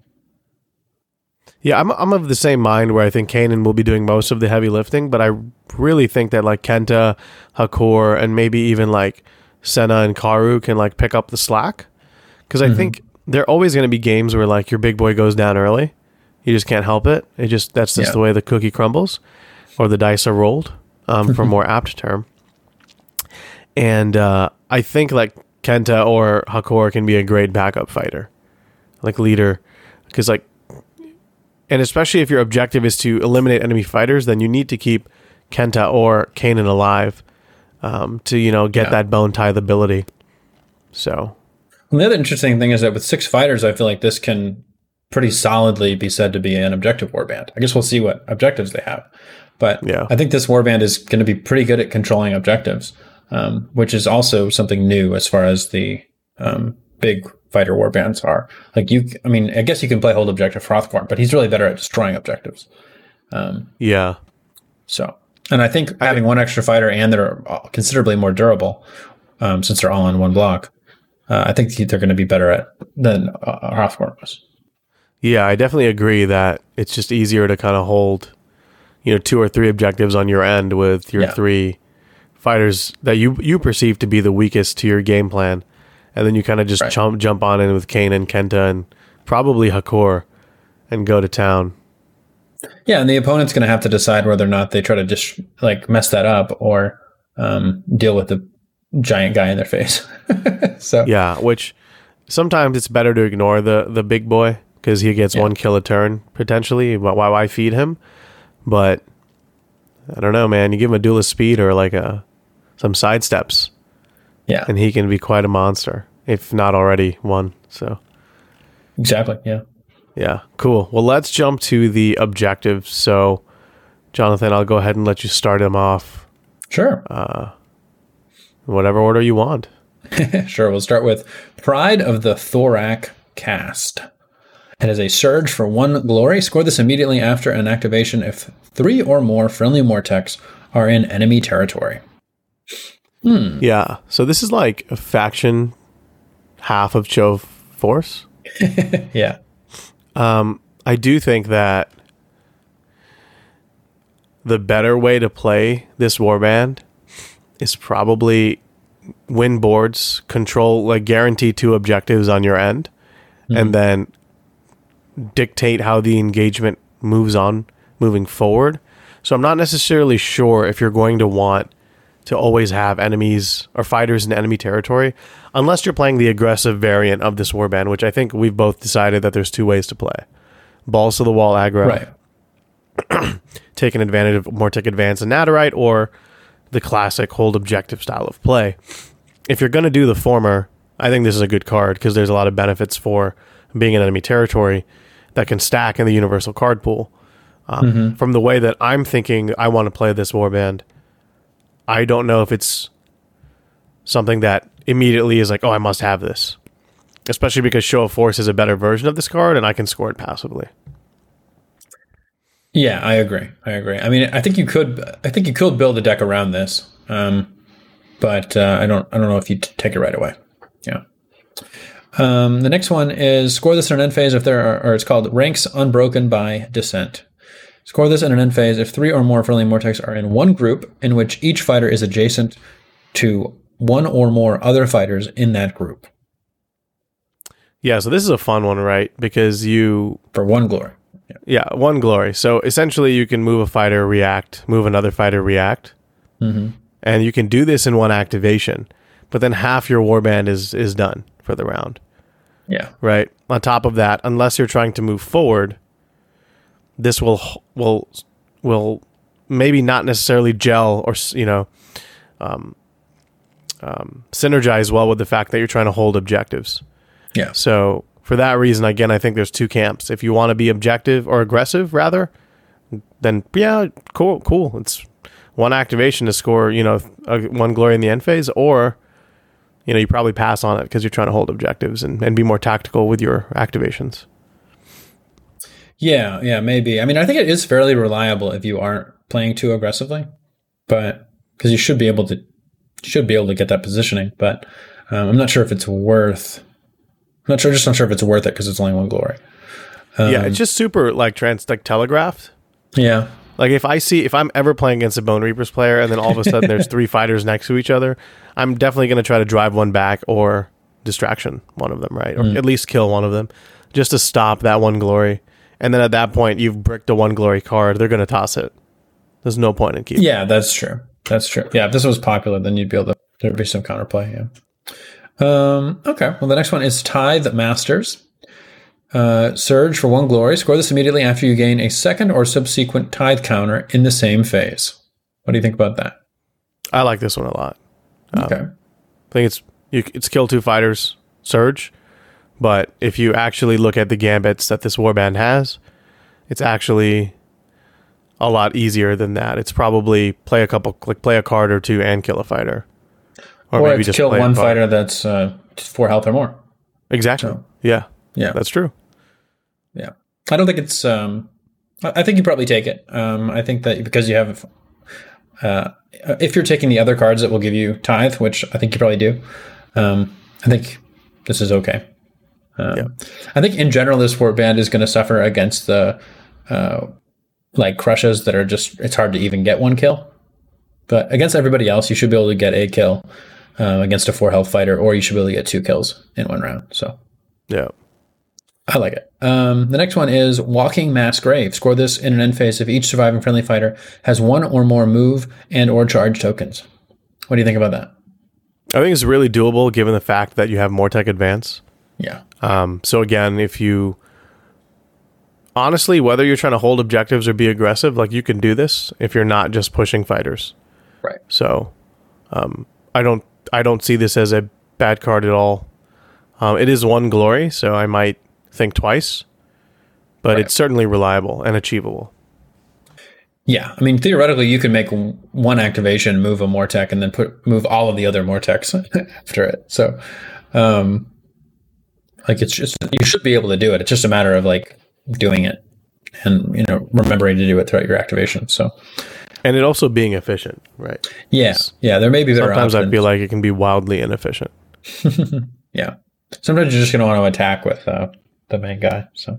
Yeah, I'm I'm of the same mind where I think Kanan will be doing most of the heavy lifting, but I really think that like Kenta, Hakor, and maybe even like Senna and Karu can like pick up the slack, because I mm-hmm. think there are always going to be games where like your big boy goes down early. You just can't help it. It just that's just yeah. the way the cookie crumbles, or the dice are rolled, um, for a more apt term. And uh, I think like Kenta or Hakor can be a great backup fighter, like leader, because like, and especially if your objective is to eliminate enemy fighters, then you need to keep Kenta or Kanan alive, um, to you know get yeah. that bone tithe ability. So,
and the other interesting thing is that with six fighters, I feel like this can pretty solidly be said to be an objective warband. I guess we'll see what objectives they have. But yeah. I think this warband is going to be pretty good at controlling objectives, um, which is also something new as far as the um, big fighter warbands are. Like you, I mean, I guess you can play hold objective Hrothgorn, but he's really better at destroying objectives. Um,
yeah.
So, and I think having one extra fighter and they're considerably more durable, um, since they're all on one block, uh, I think they're going to be better at than uh, Hrothgorn was.
Yeah, I definitely agree that it's just easier to kind of hold, you know, two or three objectives on your end with your yeah. three fighters that you you perceive to be the weakest to your game plan, and then you kind of just right. jump jump on in with Kanan, Kenta, and probably Hakor, and go to town.
Yeah, and the opponent's going to have to decide whether or not they try to just like mess that up or um, deal with the giant guy in their face. So
yeah, which sometimes it's better to ignore the the big boy, because he gets yeah. one kill a turn, potentially. Why, why feed him? But, I don't know, man. You give him a duelist speed or like a some side steps.
Yeah.
And he can be quite a monster, if not already one. So
exactly, yeah.
Yeah, cool. Well, let's jump to the objectives. So, Jonathan, I'll go ahead and let you start him off.
Sure.
Uh, whatever order you want.
Sure, we'll start with Pride of the Thorak Cast. It is a surge for one glory. Score this immediately after an activation if three or more friendly Morteks are in enemy territory.
Hmm. Yeah, so this is like a faction half of Cho Force.
Yeah.
Um, I do think that the better way to play this warband is probably win boards, control, like guarantee two objectives on your end, mm-hmm. and then dictate how the engagement moves on moving forward. So I'm not necessarily sure if you're going to want to always have enemies or fighters in enemy territory, unless you're playing the aggressive variant of this warband, which I think we've both decided that there's two ways to play. Balls to the wall aggro,
right.
taking advantage of Mortek Advance and Nadirite, or the classic hold objective style of play. If you're going to do the former, I think this is a good card because there's a lot of benefits for being in enemy territory that can stack in the universal card pool. Um, mm-hmm. From the way that I'm thinking I want to play this warband, I don't know if it's something that immediately is like, oh, I must have this. Especially because Show of Force is a better version of this card, and I can score it passively.
Yeah, I agree. I agree. I mean, I think you could. I think you could build a deck around this, um, but uh, I don't. I don't know if you t- take it right away. Yeah. Um, the next one is score this in an end phase if there are, or it's called Ranks Unbroken by Descent. Score this in an end phase if three or more friendly Morteks are in one group in which each fighter is adjacent to one or more other fighters in that group.
Yeah, so this is a fun one, right? Because you...
For one glory.
Yeah. yeah, one glory. So essentially you can move a fighter, react, move another fighter, react.
Mm-hmm.
And you can do this in one activation. But then half your warband is is done for the round.
Yeah.
Right? On top of that, unless you're trying to move forward, this will will will maybe not necessarily gel or, you know, um, um, synergize well with the fact that you're trying to hold objectives.
Yeah.
So for that reason, again, I think there's two camps. If you want to be objective or aggressive, rather, then yeah, cool, cool. It's one activation to score, you know, a, one glory in the end phase, or you know, you probably pass on it because you're trying to hold objectives and, and be more tactical with your activations.
Yeah, yeah, maybe. I mean, I think it is fairly reliable if you aren't playing too aggressively, but because you should be able to should be able to get that positioning. But um, I'm not sure if it's worth. I'm not sure. Just not sure if it's worth it because it's only one glory. Um,
yeah, it's just super like trans like telegraphed.
Yeah.
Like if I see if I'm ever playing against a Bone Reapers player and then all of a sudden there's three fighters next to each other, I'm definitely going to try to drive one back or distraction one of them, right? Or mm. at least kill one of them just to stop that one glory. And then at that point, you've bricked a one glory card. They're going to toss it. There's no point in keeping.
Yeah, that's true. That's true. Yeah, if this was popular, then you'd be able to. There'd be some counterplay. Yeah. Um, okay. Well, the next one is Tithe Masters. Uh, Surge for one glory. Score this immediately after you gain a second or subsequent tithe counter in the same phase. What do you think about that?
I like this one a lot. Um,
okay.
I think it's you, it's kill two fighters, Surge. But if you actually look at the gambits that this warband has, it's actually a lot easier than that. It's probably play a couple, like play a card or two and kill a fighter,
or, or maybe just kill one fighter that's uh, four health or more.
Exactly. So, yeah. Yeah. That's true.
Yeah. I don't think it's. Um, I think you probably take it. Um, I think that because you have, uh, if you're taking the other cards that will give you tithe, which I think you probably do, um, I think this is okay. Um, yeah. I think in general, this warband is going to suffer against the uh, like crushes that are just, it's hard to even get one kill. But against everybody else, you should be able to get a kill uh, against a four health fighter, or you should be able to get two kills in one round. So,
yeah.
I like it. Um, the next one is Walking Mass Grave. Score this in an end phase if each surviving friendly fighter has one or more move and or charge tokens. What do you think about that?
I think it's really doable given the fact that you have Mortek Advance.
Yeah.
Um, so again, if you... Honestly, whether you're trying to hold objectives or be aggressive, like you can do this if you're not just pushing fighters.
Right.
So um, I don't I don't see this as a bad card at all. Um, it is one glory, so I might think twice, but right. It's certainly reliable and achievable.
Yeah, I mean, theoretically, you can make one activation, move a Mortek, and then put move all of the other Morteks after it. So, um, like, it's just, you should be able to do it. It's just a matter of, like, doing it and, you know, remembering to do it throughout your activation. So,
and it also being efficient, right?
Yeah, yeah, there may be better
Sometimes
options.
I feel like it can be wildly inefficient.
Yeah. Sometimes you're just going to want to attack with uh, the main guy. So,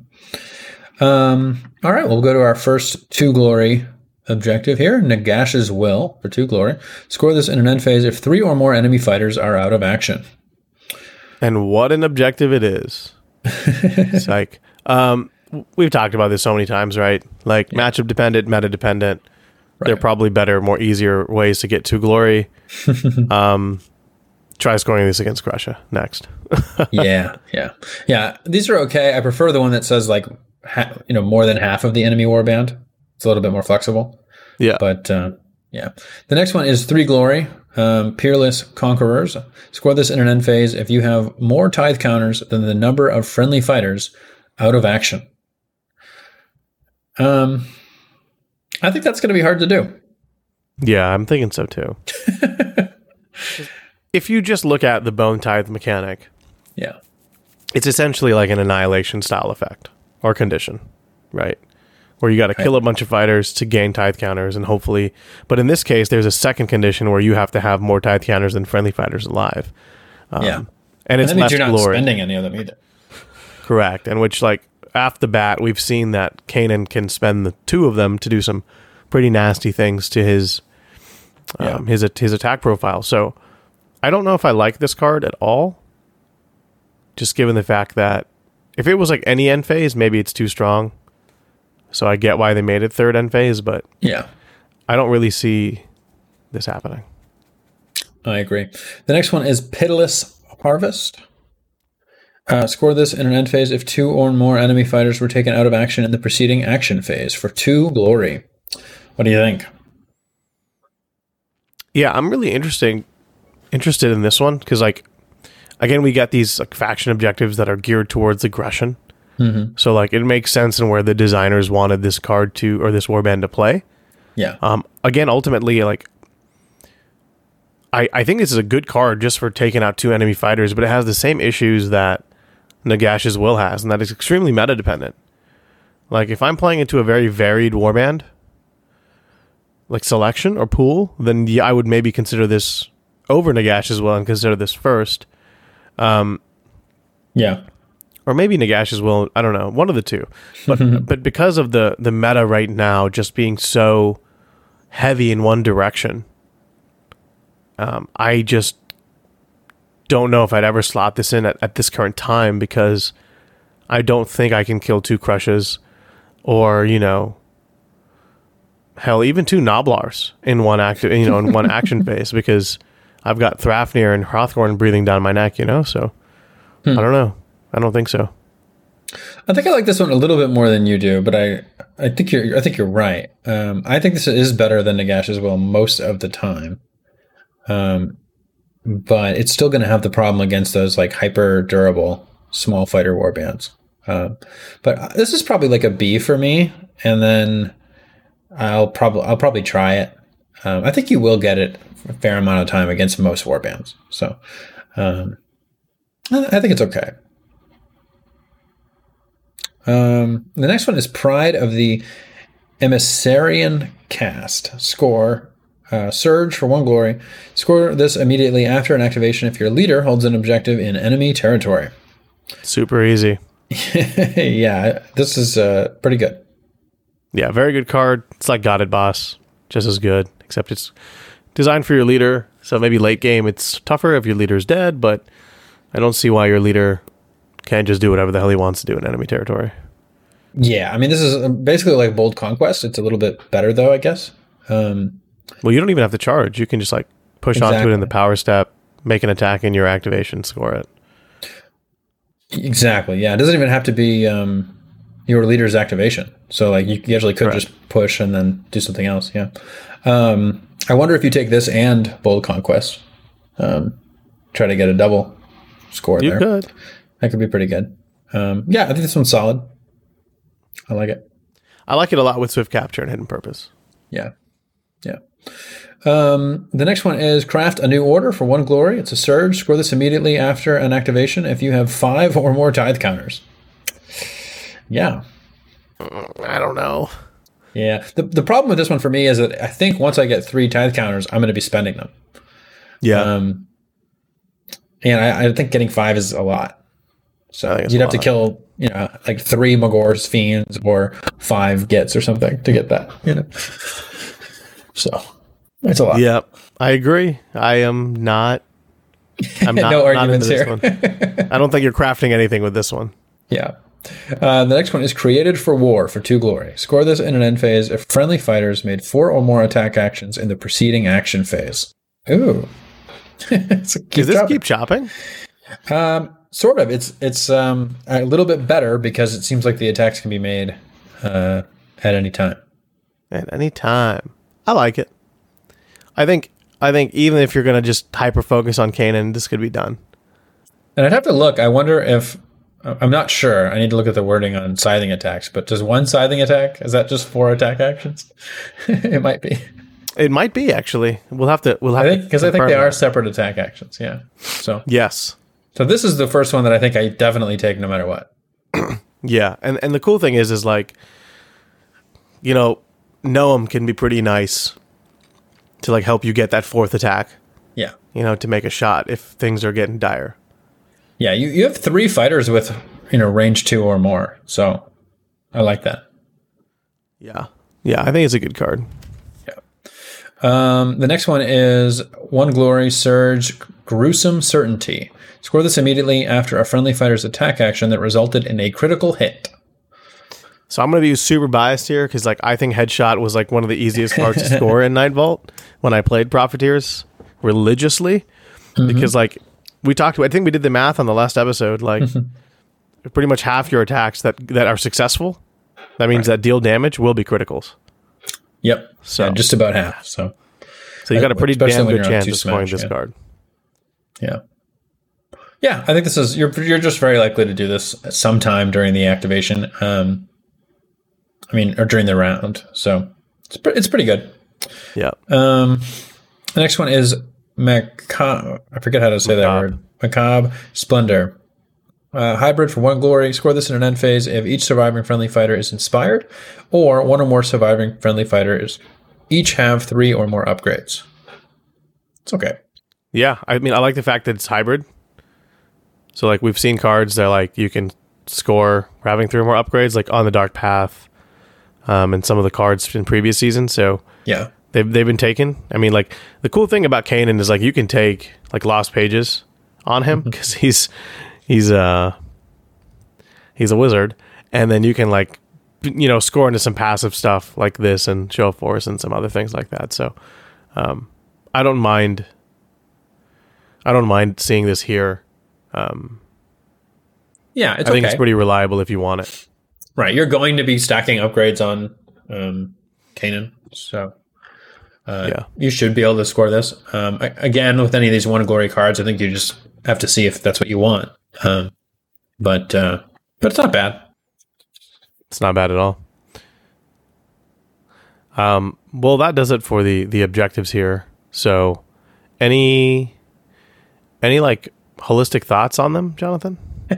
um, all right, we'll go to our first two glory objective here. Nagash's Will for two glory. Score this in an end phase if three or more enemy fighters are out of action.
And what an objective it is. It's like, um, we've talked about this so many times, right? Like yeah. matchup dependent, meta dependent. Right. There are probably better, more easier ways to get two glory. um, try scoring this against Krusha next.
yeah, yeah, yeah. These are okay. I prefer the one that says like ha- you know more than half of the enemy warband. It's a little bit more flexible.
Yeah,
but uh, yeah. The next one is three glory. Um, Peerless Conquerors. Score this in an end phase if you have more tithe counters than the number of friendly fighters out of action. Um, I think that's going to be hard to do.
Yeah, I'm thinking so too. If you just look at the Bone Tithe mechanic,
yeah,
it's essentially like an annihilation style effect or condition, right? Where you got to kill a bunch of fighters to gain tithe counters, and hopefully, but in this case, there's a second condition where you have to have more tithe counters than friendly fighters alive. Um,
yeah,
and,
and
it's
that means
less
you're not
glory.
spending any of them either.
Correct, and which like off the bat, we've seen that Kanan can spend the two of them to do some pretty nasty things to his um, yeah. his his attack profile. So. I don't know if I like this card at all, just given the fact that if it was like any end phase, maybe it's too strong. So I get why they made it third end phase, but
yeah,
I don't really see this happening.
I agree. The next one is Pitiless Harvest. Uh, score this in an end phase if two or more enemy fighters were taken out of action in the preceding action phase for two glory. What do you think?
Yeah, I'm really interesting. interested in this one because like again we got these like faction objectives that are geared towards aggression, mm-hmm. so like it makes sense in where the designers wanted this card to or this warband to play.
Yeah.
Um again ultimately like I I think this is a good card just for taking out two enemy fighters, but it has the same issues that Nagash's Will has, and that is extremely meta dependent. Like if I'm playing into a very varied warband, like selection or pool, then yeah, I would maybe consider this over Nagash as well and consider this first. Um,
yeah.
Or maybe Nagash as well. I don't know. One of the two. But but because of the, the meta right now just being so heavy in one direction, um, I just don't know if I'd ever slot this in at, at this current time, because I don't think I can kill two Crushes or, you know, hell, even two Noblars in one active, you know, in one action phase, because I've got Thrafnir and Hrothgorn breathing down my neck, you know. So hmm. I don't know. I don't think so.
I think I like this one a little bit more than you do, but I, I think you're I think you're right. Um, I think this is better than Nagash as well most of the time. Um, but it's still going to have the problem against those like hyper durable small fighter warbands. Um, but this is probably like a B for me, and then I'll probably I'll probably try it. Um, I think you will get it for a fair amount of time against most warbands. So um, I think it's okay. Um, the next one is Pride of the Emissarian Caste. Score, uh, Surge for one glory. Score this immediately after an activation if your leader holds an objective in enemy territory.
Super easy.
Yeah, this is uh, pretty good.
Yeah, very good card. It's like Godded Boss, just as good, except it's designed for your leader. So maybe late game it's tougher if your leader's dead, but I don't see why your leader can't just do whatever the hell he wants to do in enemy territory.
Yeah, I mean, this is basically like Bold Conquest. It's a little bit better, though, I guess. Um,
well, you don't even have to charge. You can just like push exactly. onto it in the power step, make an attack in your activation, score it.
Exactly, yeah. It doesn't even have to be um, your leader's activation. So like you actually could Correct. just push and then do something else, yeah. Um, I wonder if you take this and Bold Conquest, um, try to get a double score
you
there.
You could.
That could be pretty good. Um, yeah, I think this one's solid. I like it.
I like it a lot with Swift Capture and Hidden Purpose.
Yeah. Yeah. Um, the next one is Craft a New Order for one glory. It's a surge. Score this immediately after an activation if you have five or more tithe counters. Yeah.
I don't know.
Yeah. The the problem with this one for me is that I think once I get three tithe counters, I'm going to be spending them.
Yeah.
Um, and I, I think getting five is a lot. So you'd have to kill, you know, like three Magor's Fiends or five Gits or something to get that, you know. So it's a lot.
Yeah, I agree. I am not. I'm not.
No
not
arguments
into
here.
This one. I don't think you're crafting anything with this one.
Yeah. Uh, the next one is Created for War for two glory. Score this in an end phase if friendly fighters made four or more attack actions in the preceding action phase. Ooh.
Does this chopping. keep chopping?
Um, sort of. It's it's um, a little bit better because it seems like the attacks can be made uh, at any time.
At any time. I like it. I think I think even if you're going to just hyper focus on Kanan, this could be done.
And I'd have to look. I wonder if I'm not sure. I need to look at the wording on scything attacks. But does one scything attack? Is that just four attack actions? It might be.
It might be actually. We'll have to. We'll have
I think because I think they
that.
are separate attack actions. Yeah. So
yes.
So this is the first one that I think I definitely take no matter what.
Yeah, and and the cool thing is, is like, you know, Noam can be pretty nice to like help you get that fourth attack.
Yeah.
You know, to make a shot if things are getting dire.
Yeah, you, you have three fighters with, you know, range two or more. So I like that.
Yeah. Yeah, I think it's a good card.
Yeah. Um, the next one is One Glory Surge Gruesome Certainty. Score this immediately after a friendly fighter's attack action that resulted in a critical hit.
So I'm going to be super biased here because like I think Headshot was like one of the easiest cards to score in Night Vault when I played Profiteers religiously. Mm-hmm. Because like we talked about, I think we did the math on the last episode, like mm-hmm. pretty much half your attacks that, that are successful, that means right. that deal damage will be criticals.
Yep. So yeah, just about half. So
so you got a pretty damn good chance of scoring
smash,
this
yeah.
card.
Yeah. Yeah, I think this is, you're you're just very likely to do this sometime during the activation. Um, I mean, or during the round. So it's, pre- it's pretty good.
Yeah.
Um, the next one is Macabre. I forget how to say Macabre. that word. Macabre Splendor. Uh, hybrid for one glory. Score this in an end phase if each surviving friendly fighter is inspired, or one or more surviving friendly fighter is each have three or more upgrades. It's okay.
Yeah, I mean, I like the fact that it's hybrid. So, like, we've seen cards that, like, you can score for having three or more upgrades, like On the Dark Path, um, and some of the cards in previous seasons. So,
yeah,
they've, they've been taken. I mean, like, the cool thing about Kanan is, like, you can take, like, Lost Pages on him because he's, he's, uh, he's a wizard. And then you can, like, you know, score into some passive stuff like this and Show of Force and some other things like that. So, um, I don't mind. I don't mind seeing this here. Um,
yeah, it's
I think
okay.
it's pretty reliable if you want it.
Right, you're going to be stacking upgrades on um, Kanan, so uh,
yeah.
you should be able to score this. Um, I, again, with any of these One Glory cards, I think you just have to see if that's what you want. Um, but uh, but it's not bad.
It's not bad at all. Um, well, that does it for the the objectives here. So, any any like holistic thoughts on them, Jonathan?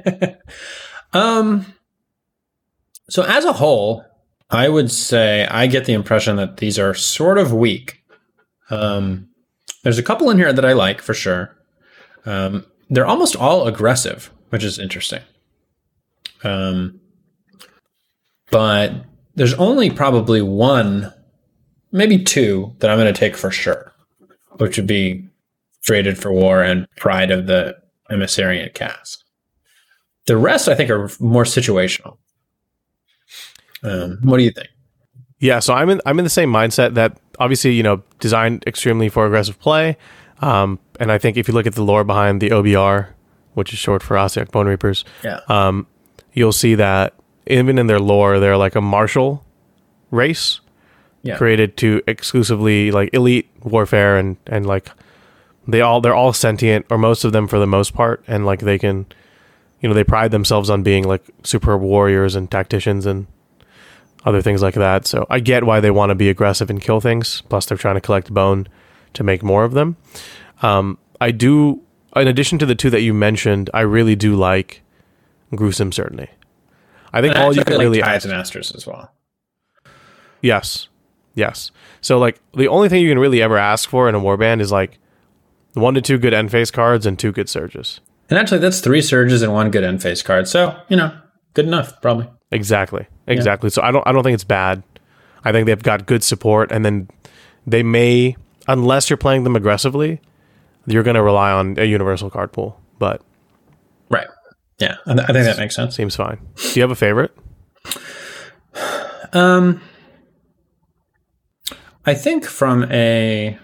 um. So as a whole, I would say I get the impression that these are sort of weak. Um, there's a couple in here that I like for sure. Um, they're almost all aggressive, which is interesting. Um, but there's only probably one, maybe two that I'm going to take for sure, which would be Traded for War and Pride of the Emissarian Caste. The rest, I think, are more situational. Um, what do you think?
Yeah, so I'm in I'm in the same mindset that obviously, you know, designed extremely for aggressive play. Um, and I think if you look at the lore behind the O B R, which is short for Ossiarch Bone Reapers,
yeah.
um, you'll see that even in their lore, they're like a martial race
yeah.
created to exclusively like elite warfare and, and like they all they're all sentient, or most of them for the most part, and like they can, you know, they pride themselves on being like super warriors and tacticians and other things like that. So I get why they want to be aggressive and kill things. Plus, they're trying to collect bone to make more of them. Um, I do, in addition to the two that you mentioned, I really do like Gruesome Certainty. I think
and
all
I
you can
like
really
Tides
ask.
and Asters as well.
Yes, yes. So like the only thing you can really ever ask for in a warband is like one to two good end phase cards and two good surges.
And actually, that's three surges and one good end phase card. So you know, good enough, probably.
Exactly. Exactly. Yeah. So I don't I don't think it's bad. I think they've got good support, and then they may, unless you're playing them aggressively, you're going to rely on a universal card pool. But
right. Yeah, I, th- I think that makes sense.
Seems fine. Do you have a favorite?
Um I think from a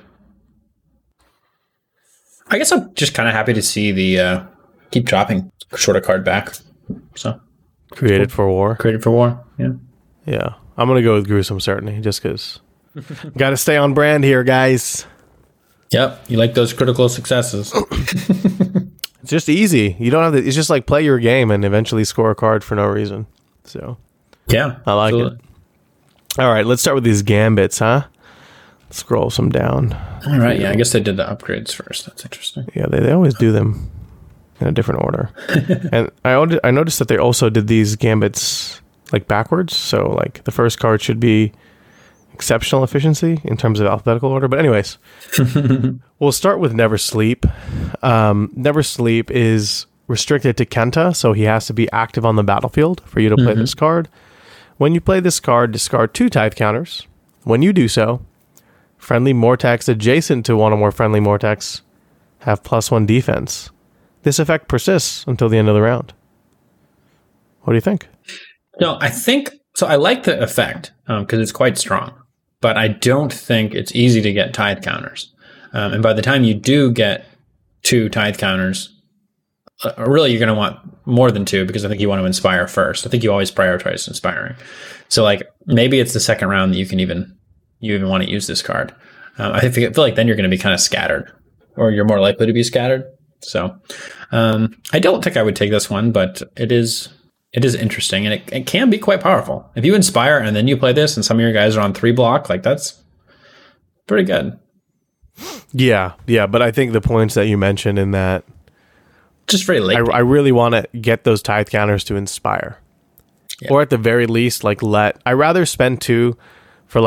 I guess I'm just kind of happy to see the uh, keep dropping shorter card back. So
Created for War.
Created for War. Yeah.
Yeah. I'm going to go with Gruesome Certainty just because got to stay on brand here, guys.
Yep. You like those critical successes.
It's just easy. You don't have to, it's just like play your game and eventually score a card for no reason. So,
yeah.
I like absolutely. it. All right. Let's start with these gambits, huh? Scroll some down.
All right. Yeah. I guess they did the upgrades first. That's interesting.
Yeah. They, they always do them in a different order. And I I noticed that they also did these gambits like backwards. So like the first card should be exceptional efficiency in terms of alphabetical order. But anyways, we'll start with Never Sleep. Um, Never Sleep is restricted to Kenta, so he has to be active on the battlefield for you to play mm-hmm. this card. When you play this card, discard two tithe counters. When you do so, friendly Mortex adjacent to one or more friendly Mortex have plus one defense. This effect persists until the end of the round. What do you think?
No, I think so. I like the effect because um, it's quite strong, but I don't think it's easy to get tithe counters. Um, and by the time you do get two tithe counters, uh, really you're going to want more than two because I think you want to inspire first. I think you always prioritize inspiring. So like maybe it's the second round that you can even you even want to use this card. Um, I feel like then you're going to be kind of scattered, or you're more likely to be scattered. So um, I don't think I would take this one, but it is it is interesting, and it, it can be quite powerful. If you inspire and then you play this and some of your guys are on three block, like that's pretty good.
Yeah, yeah, but I think the points that you mentioned in that...
Just very late.
I, I really want to get those tithe counters to inspire. Yeah. Or at the very least, like let... I'd rather spend two for like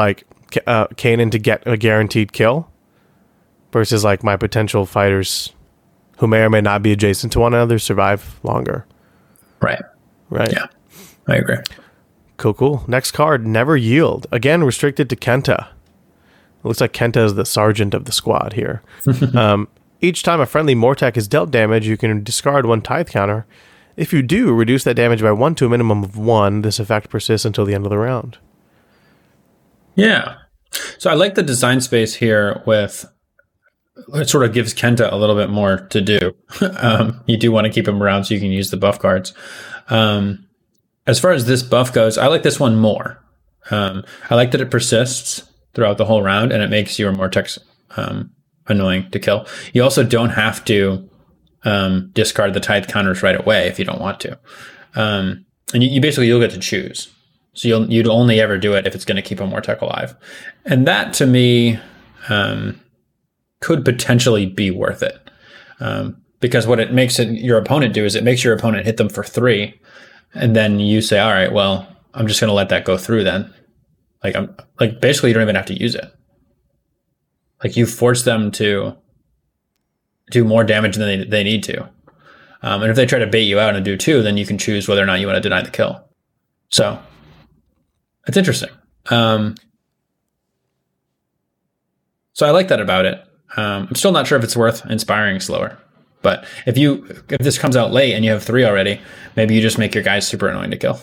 uh, Kanan to get a guaranteed kill versus like my potential fighters who may or may not be adjacent to one another survive longer.
Right.
Right.
Yeah, I agree.
Cool, cool. Next card, Never Yield. Again, restricted to Kenta. It looks like Kenta is the sergeant of the squad here. um, each time a friendly Mortek is dealt damage, you can discard one tithe counter. If you do, reduce that damage by one to a minimum of one. This effect persists until the end of the round.
Yeah. So I like the design space here with, it sort of gives Kenta a little bit more to do. um, you do want to keep him around so you can use the buff cards. Um, as far as this buff goes, I like this one more. Um, I like that it persists throughout the whole round, and it makes your Mortex um, annoying to kill. You also don't have to um, discard the tithe counters right away if you don't want to. Um, and you, you basically, you'll get to choose. So you'll, you'd only ever do it if it's going to keep a Mortek alive. And that, to me, um, could potentially be worth it. Um, because what it makes it, your opponent do is it makes your opponent hit them for three. And then you say, all right, well, I'm just going to let that go through then. Like I'm like basically you don't even have to use it. Like you force them to do more damage than they, they need to. Um, and if they try to bait you out and do two, then you can choose whether or not you want to deny the kill. So it's interesting. Um, so I like that about it. Um, I'm still not sure if it's worth inspiring slower. But if you if this comes out late and you have three already, maybe you just make your guys super annoying to kill.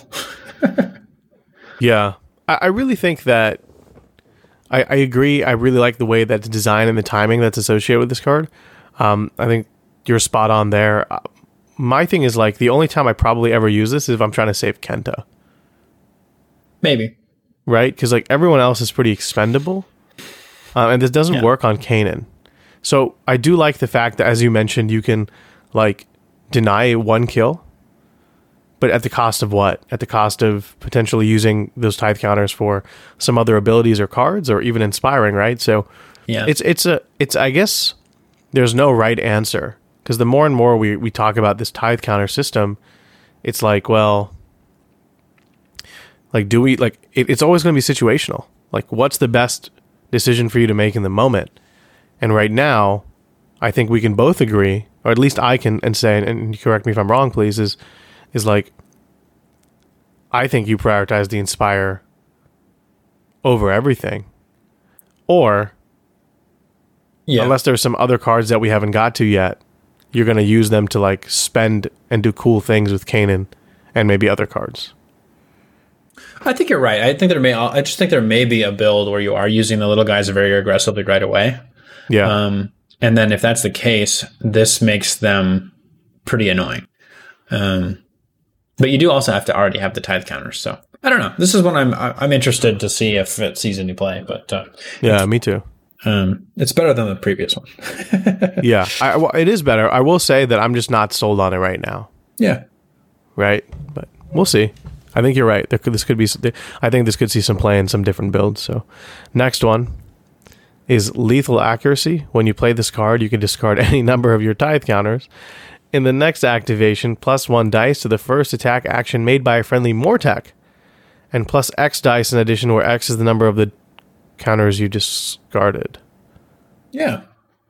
Yeah. I really think that I, I agree. I really like the way that the design and the timing that's associated with this card. Um, I think you're spot on there. Uh, my thing is like the only time I probably ever use this is if I'm trying to save Kenta.
Maybe.
Right? Because like everyone else is pretty expendable. Uh, and this doesn't yeah. work on Kanan. So I do like the fact that, as you mentioned, you can like deny one kill. But at the cost of what? At the cost of potentially using those tithe counters for some other abilities or cards, or even inspiring, right? So,
yeah,
it's it's a it's I guess there's no right answer, because the more and more we we talk about this tithe counter system, it's like, well, like do we like it, it's always going to be situational. Like, what's the best decision for you to make in the moment? And right now, I think we can both agree, or at least I can, and say, and correct me if I'm wrong, please, is. is like, I think you prioritize the Inspire over everything. Or, yeah. unless there's some other cards that we haven't got to yet, you're going to use them to like spend and do cool things with Kanan and maybe other cards.
I think you're right. I think there may, I just think there may be a build where you are using the little guys very aggressively right away.
Yeah.
Um, and then if that's the case, this makes them pretty annoying. Um, But you do also have to already have the tithe counters. So I don't know. This is one I'm I'm interested to see if it sees any play. But uh,
yeah, me too.
Um, it's better than the previous one.
yeah, I, well, it is better. I will say that I'm just not sold on it right now.
Yeah.
Right, but we'll see. I think you're right. There could, this could be. I think this could see some play in some different builds. So next one is Lethal Accuracy. When you play this card, you can discard any number of your tithe counters. In the next activation, plus one dice to the first attack action made by a friendly Mortek, and plus X dice in addition, where X is the number of the counters you discarded.
Yeah.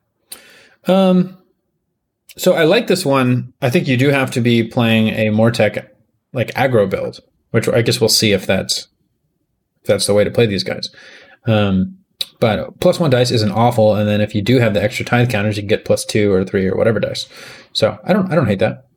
Um. So I like this one. I think you do have to be playing a Mortek like aggro build, which I guess we'll see if that's if that's the way to play these guys. Um. But plus one dice isn't awful, and then if you do have the extra tithe counters, you can get plus two or three or whatever dice. So I don't, I don't hate that.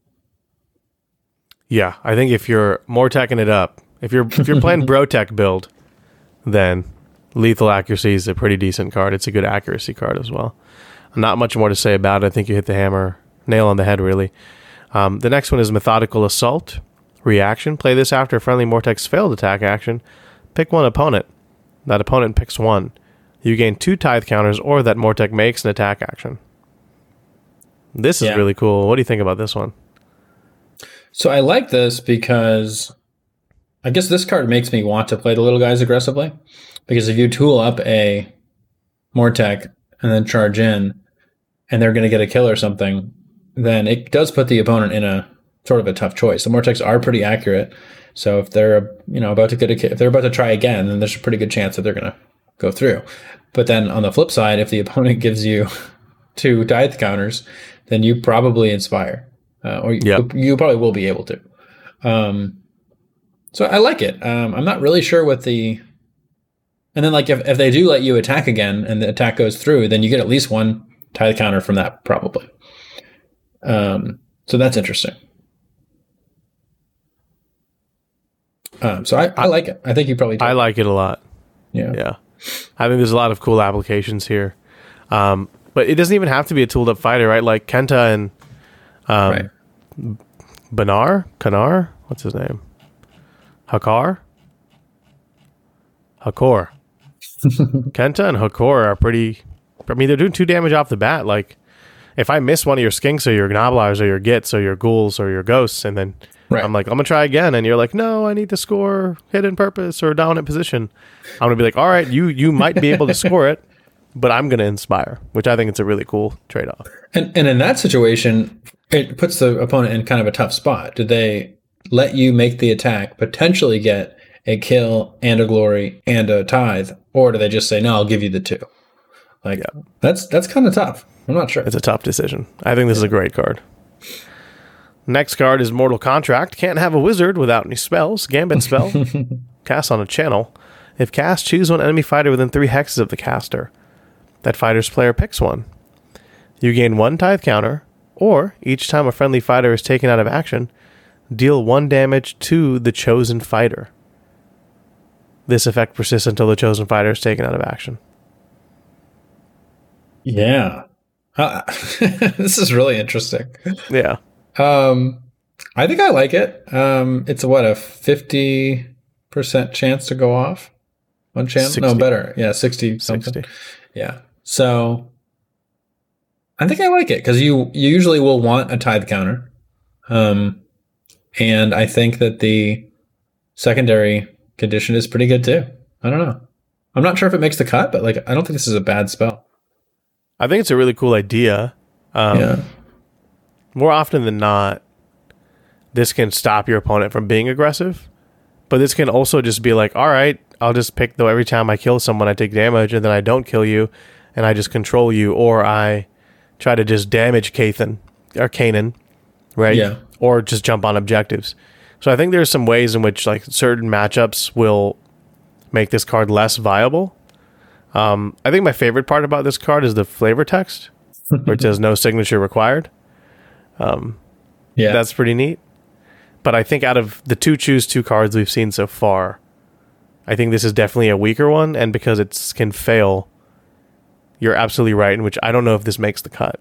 Yeah, I think if you're Mortecking it up, if you're if you're playing Brotech build, then Lethal Accuracy is a pretty decent card. It's a good accuracy card as well. Not much more to say about it. I think you hit the hammer nail on the head, really. Um, the next one is Methodical Assault. Reaction. Play this after a friendly Mortek's failed attack action. Pick one opponent. That opponent picks one. You gain two tithe counters, or that Mortek makes an attack action. This is yeah. really cool. What do you think about this one?
So I like this because I guess this card makes me want to play the little guys aggressively. Because if you tool up a Mortek and then charge in, and they're going to get a kill or something, then it does put the opponent in a sort of a tough choice. The Morteks are pretty accurate, so if they're you know about to get a if they're about to try again, then there's a pretty good chance that they're going to go through. But then on the flip side, if the opponent gives you two tithe counters, then you probably inspire, uh, or
Yep.
you, you probably will be able to. Um, so I like it. Um, I'm not really sure what the, and then like if, if they do let you attack again and the attack goes through, then you get at least one tithe counter from that probably. Um, so that's interesting. Um, so I, I like it. I think you probably do.
I like it a lot.
Yeah.
Yeah. I think there's a lot of cool applications here. Um, but it doesn't even have to be a tooled up fighter, right? Like Kenta and um,
Right.
Banar? Kanar? What's his name? Hakar? Hakor. Kenta and Hakor are pretty... I mean, they're doing two damage off the bat. Like, if I miss one of your skinks or your gnoblars or your gits or your ghouls or your ghosts, and then
Right.
I'm like, I'm going to try again, and you're like, no, I need to score hidden purpose or dominant position. I'm going to be like, all right, you you might be able to score it, but I'm going to inspire, which I think it's a really cool trade-off.
And and in that situation, it puts the opponent in kind of a tough spot. Do they let you make the attack, potentially get a kill and a glory and a tithe, or do they just say, no, I'll give you the two? Like,
Yeah.
that's that's kind of tough. I'm not sure.
It's a tough decision. I think this is a great card. Next card is Mortal Contract. Can't have a wizard without any spells. Gambit spell. Cast on a channel. If cast, choose one enemy fighter within three hexes of the caster. That fighter's player picks one. You gain one tithe counter, or each time a friendly fighter is taken out of action, deal one damage to the chosen fighter. This effect persists until the chosen fighter is taken out of action.
Yeah. Uh, this is really interesting.
Yeah.
Um, I think I like it. Um, it's a, what, a fifty percent chance to go off? One chance? No,
sixty.
better. Yeah, sixty something.
sixty.
Yeah. So I think I like it because you, you usually will want a tithe counter. Um, and I think that the secondary condition is pretty good too. I don't know. I'm not sure if it makes the cut, but like, I don't think this is a bad spell.
I think it's a really cool idea. Um,
yeah.
More often than not, this can stop your opponent from being aggressive. But this can also just be like, all right, I'll just pick, though, every time I kill someone, I take damage, and then I don't kill you, and I just control you, or I try to just damage Kathan, or Kanan, right?
Yeah.
Or just jump on objectives. So I think there's some ways in which like certain matchups will make this card less viable. Um, I think my favorite part about this card is the flavor text, where it says no signature required. Um,
Yeah.
That's pretty neat. But I think out of the two choose two cards we've seen so far, I think this is definitely a weaker one. And because it can fail, you're absolutely right, in which I don't know if this makes the cut.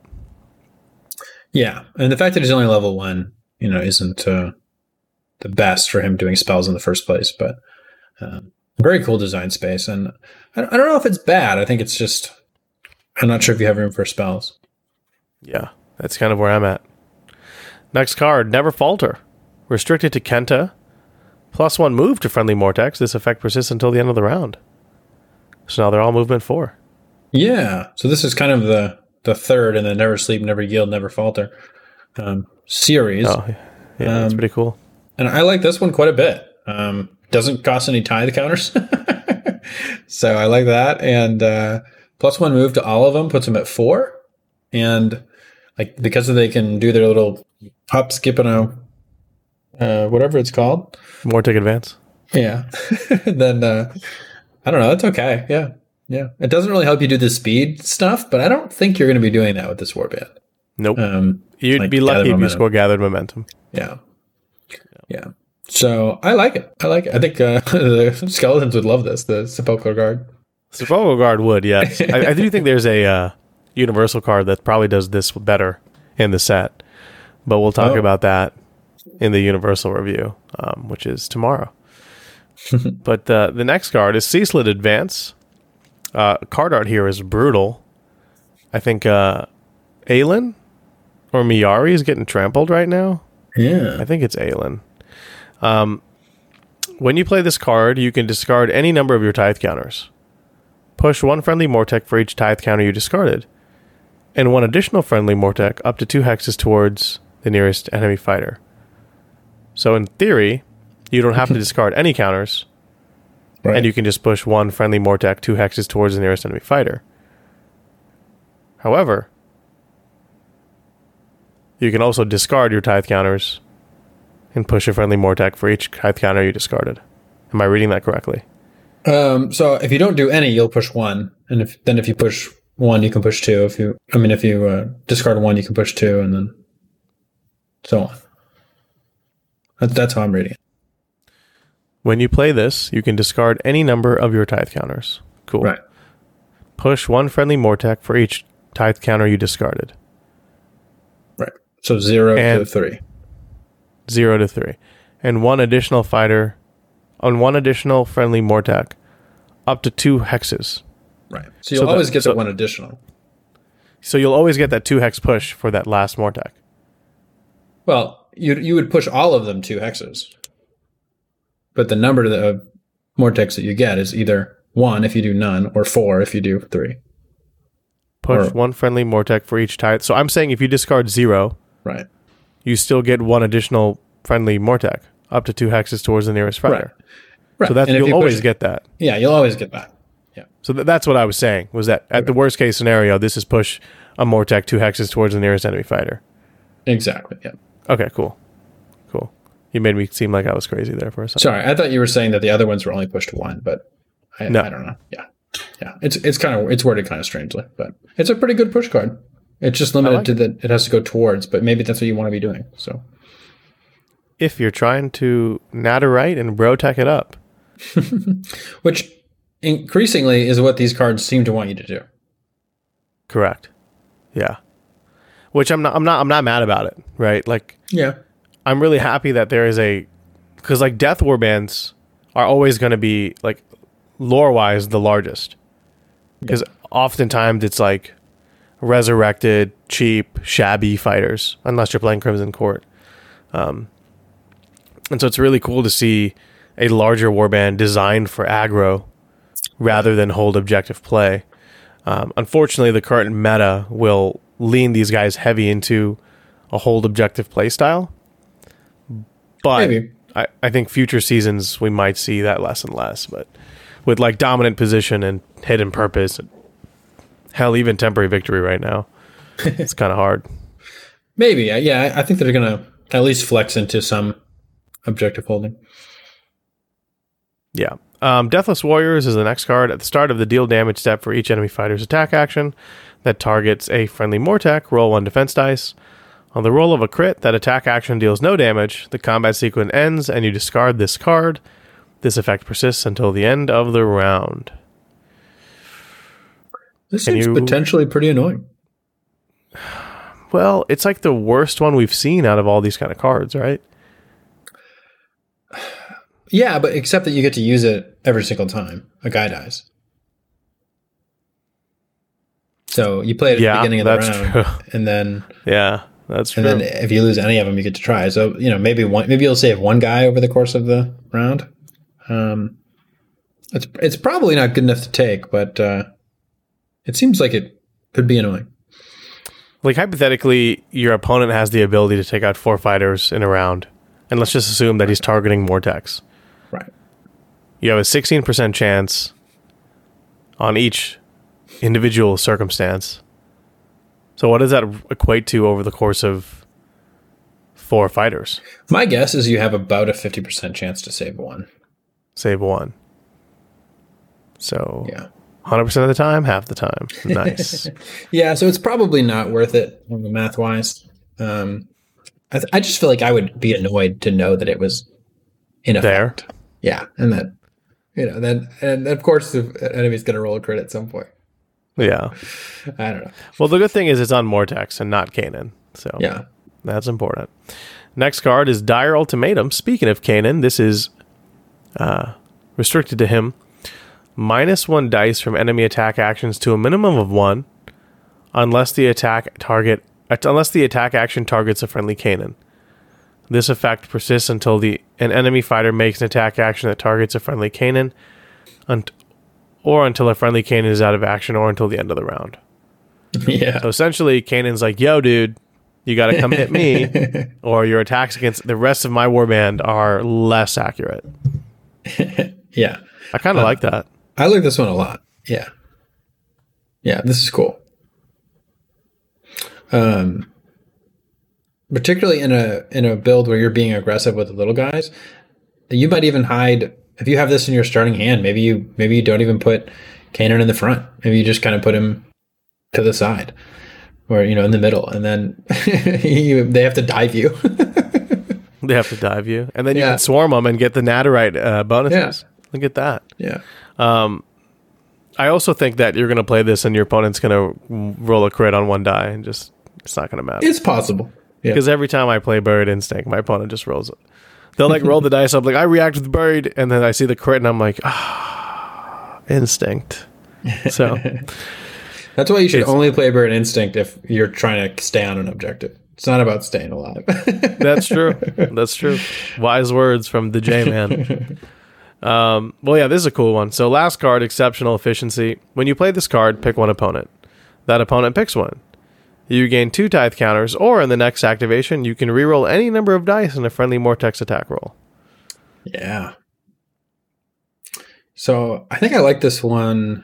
Yeah. And the fact that he's only level one, you know, isn't uh, the best for him doing spells in the first place. But um, very cool design space. And I, I don't know if it's bad. I think it's just, I'm not sure if you have room for spells.
Yeah, that's kind of where I'm at. Next card, Never Falter. Restricted to Kenta. Plus one move to friendly Mortex. This effect persists until the end of the round. So now they're all movement four.
Yeah. So this is kind of the, the third in the Never Sleep, Never Yield, Never Falter um, series.
Oh, yeah, that's
Um,
pretty cool.
And I like this one quite a bit. Um, doesn't cost any tithe counters. So I like that. And uh, plus one move to all of them puts them at four. And like because they can do their little hop, skip, and a uh, whatever it's called.
Mortec Advance.
Yeah. Then uh, I don't know. It's okay. Yeah. Yeah. It doesn't really help you do the speed stuff, but I don't think you're going to be doing that with this warband.
Nope.
Um,
You'd
like
be
gather
lucky if you
momentum.
score gathered momentum.
Yeah. Yeah. So I like it. I like it. I think uh, the skeletons would love this, the Sepulchral Guard.
Sepulchral Guard would, yes. I, I do think there's a uh, universal card that probably does this better in the set. But we'll talk
Oh.
about that in the universal review, um, which is tomorrow. But uh, the next card is Ceaselet Advance. Uh, card art here is brutal. I think uh, Aelin or Miyari is getting trampled right now.
Yeah.
I think it's Aelin. Um, when you play this card, you can discard any number of your tithe counters. Push one friendly Mortec for each tithe counter you discarded, and one additional friendly Mortec up to two hexes towards the nearest enemy fighter. So in theory, you don't have to discard any counters,
Right.
And you can just push one friendly Mortek two hexes towards the nearest enemy fighter. However, you can also discard your Tithe counters and push a friendly Mortek for each Tithe counter you discarded. Am I reading that correctly?
Um, so if you don't do any, you'll push one, and if then if you push one, you can push two. If you, I mean, if you uh, discard one, you can push two, and then so on. That, that's how I'm reading it.
When you play this, you can discard any number of your Tithe counters. Cool.
Right.
Push one friendly Mortek for each Tithe counter you discarded.
Right. So zero
and
to three.
Zero to three. And one additional fighter on one additional friendly Mortek up to two hexes.
Right. So you'll
so
always
the,
get
so,
the one additional.
So you'll always get that two hex push for that last Mortek.
Well, you you would push all of them two hexes. But the number of the Mortex that you get is either one if you do none, or four if you do three.
Push
or,
one friendly Mortek for each Tithe. So I'm saying if you discard zero,
right,
you still get one additional friendly Mortek up to two hexes towards the nearest fighter.
Right. Right.
So that's, you'll
you
always
push,
get that.
Yeah, you'll always get that. Yeah.
So th- that's what I was saying, was that at okay. the worst case scenario, this is push a Mortek two hexes towards the nearest enemy fighter.
Exactly, yeah.
Okay, cool. Cool. You made me seem like I was crazy there for a second.
Sorry, I thought you were saying that the other ones were only pushed to one, but I,
no.
I don't know. Yeah. Yeah. It's it's kind of it's worded kind of strangely, but it's a pretty good push card. It's just limited like to that it has to go towards, but maybe that's what you want to be doing. So
if you're trying to Nadirite and Bro-Tech it up.
Which increasingly is what these cards seem to want you to do.
Correct. Yeah. Which I'm not I'm not I'm not mad about it, right? Like
yeah.
I'm really happy that there is a, because like Death Warbands are always going to be like lore wise the largest, because yeah. oftentimes it's like resurrected, cheap, shabby fighters, unless you're playing Crimson Court. Um, and so it's really cool to see a larger warband designed for aggro rather than hold objective play. Um, unfortunately, the current meta will lean these guys heavy into a hold objective play style. But I, I think future seasons we might see that less and less. But with like dominant position and hidden purpose, and hell, even temporary victory right now, it's kind of hard. Maybe,
yeah. I think they're gonna at least flex into some objective holding.
Yeah. Um, Deathless Warriors is the next card. At the start of the deal damage step for each enemy fighter's attack action that targets a friendly Mortek, roll one defense dice. On the roll of a crit, that attack action deals no damage. The combat sequence ends, and you discard this card. This effect persists until the end of the round.
This Can seems you... potentially pretty annoying.
Well, it's like the worst one we've seen out of all these kind of cards, right?
Yeah, but except that you get to use it every single time a guy dies. So you play it at
yeah,
the beginning of the round,
true.
and then
yeah. That's true.
And then if you lose any of them, you get to try. So, you know, maybe one, maybe you'll save one guy over the course of the round. Um, it's it's probably not good enough to take, but uh, it seems like it could be annoying.
Like, hypothetically, your opponent has the ability to take out four fighters in a round. And let's just assume that he's targeting Mortex.
Right.
You have a sixteen percent chance on each individual circumstance. So what does that equate to over the course of four fighters?
My guess is you have about a fifty percent chance to save one.
Save one. So
yeah.
one hundred percent of the time, half the time. Nice.
Yeah, so it's probably not worth it math-wise. Um, I, th- I just feel like I would be annoyed to know that it was in effect.
There?
Yeah, and that, you know, then, and of course the enemy's going to roll a crit at some point.
Yeah.
I don't know.
Well, the good thing is it's on Mortex and not Kanan. So
yeah,
that's important. Next card is Dire Ultimatum. Speaking of Kanan, this is uh, restricted to him. Minus one dice from enemy attack actions to a minimum of one, unless the attack target unless the attack action targets a friendly Kanan. This effect persists until the an enemy fighter makes an attack action that targets a friendly Kanan, unt- or until a friendly Kanan is out of action, or until the end of the round.
Yeah.
So essentially, Kanan's like, "Yo, dude, you got to come hit me, or your attacks against the rest of my warband are less accurate."
Yeah.
I kind of
Uh,
like that.
I like this one a lot. Yeah. Yeah, this is cool. Um, particularly in a in a build where you're being aggressive with the little guys, you might even hide if you have this in your starting hand. Maybe you maybe you don't even put Kanan in the front. Maybe you just kind of put him to the side, or you know, in the middle, and then you, they have to dive you.
They have to dive you, and then you
Yeah.
can swarm them and get the Nadirite uh, bonuses.
Yeah.
Look at that.
Yeah.
I also think that you're going to play this and your opponent's going to roll a crit on one die and just, it's not going to matter.
It's possible. Yeah.
Because every time I play Buried Instinct, my opponent just rolls it. They'll like roll the dice up, like I react with Buried, and then I see the crit and I'm like, ah, Instinct. So
That's why you should
It's-
only play Bird Instinct if you're trying to stay on an objective. It's not about staying alive.
that's true. That's true. Wise words from the J Man. Um, well, yeah, this is a cool one. So last card, Exceptional Efficiency. When you play this card, pick one opponent. That opponent picks one. You gain two tithe counters, or in the next activation, you can reroll any number of dice in a friendly Mortex attack roll.
Yeah. So I think I like this one.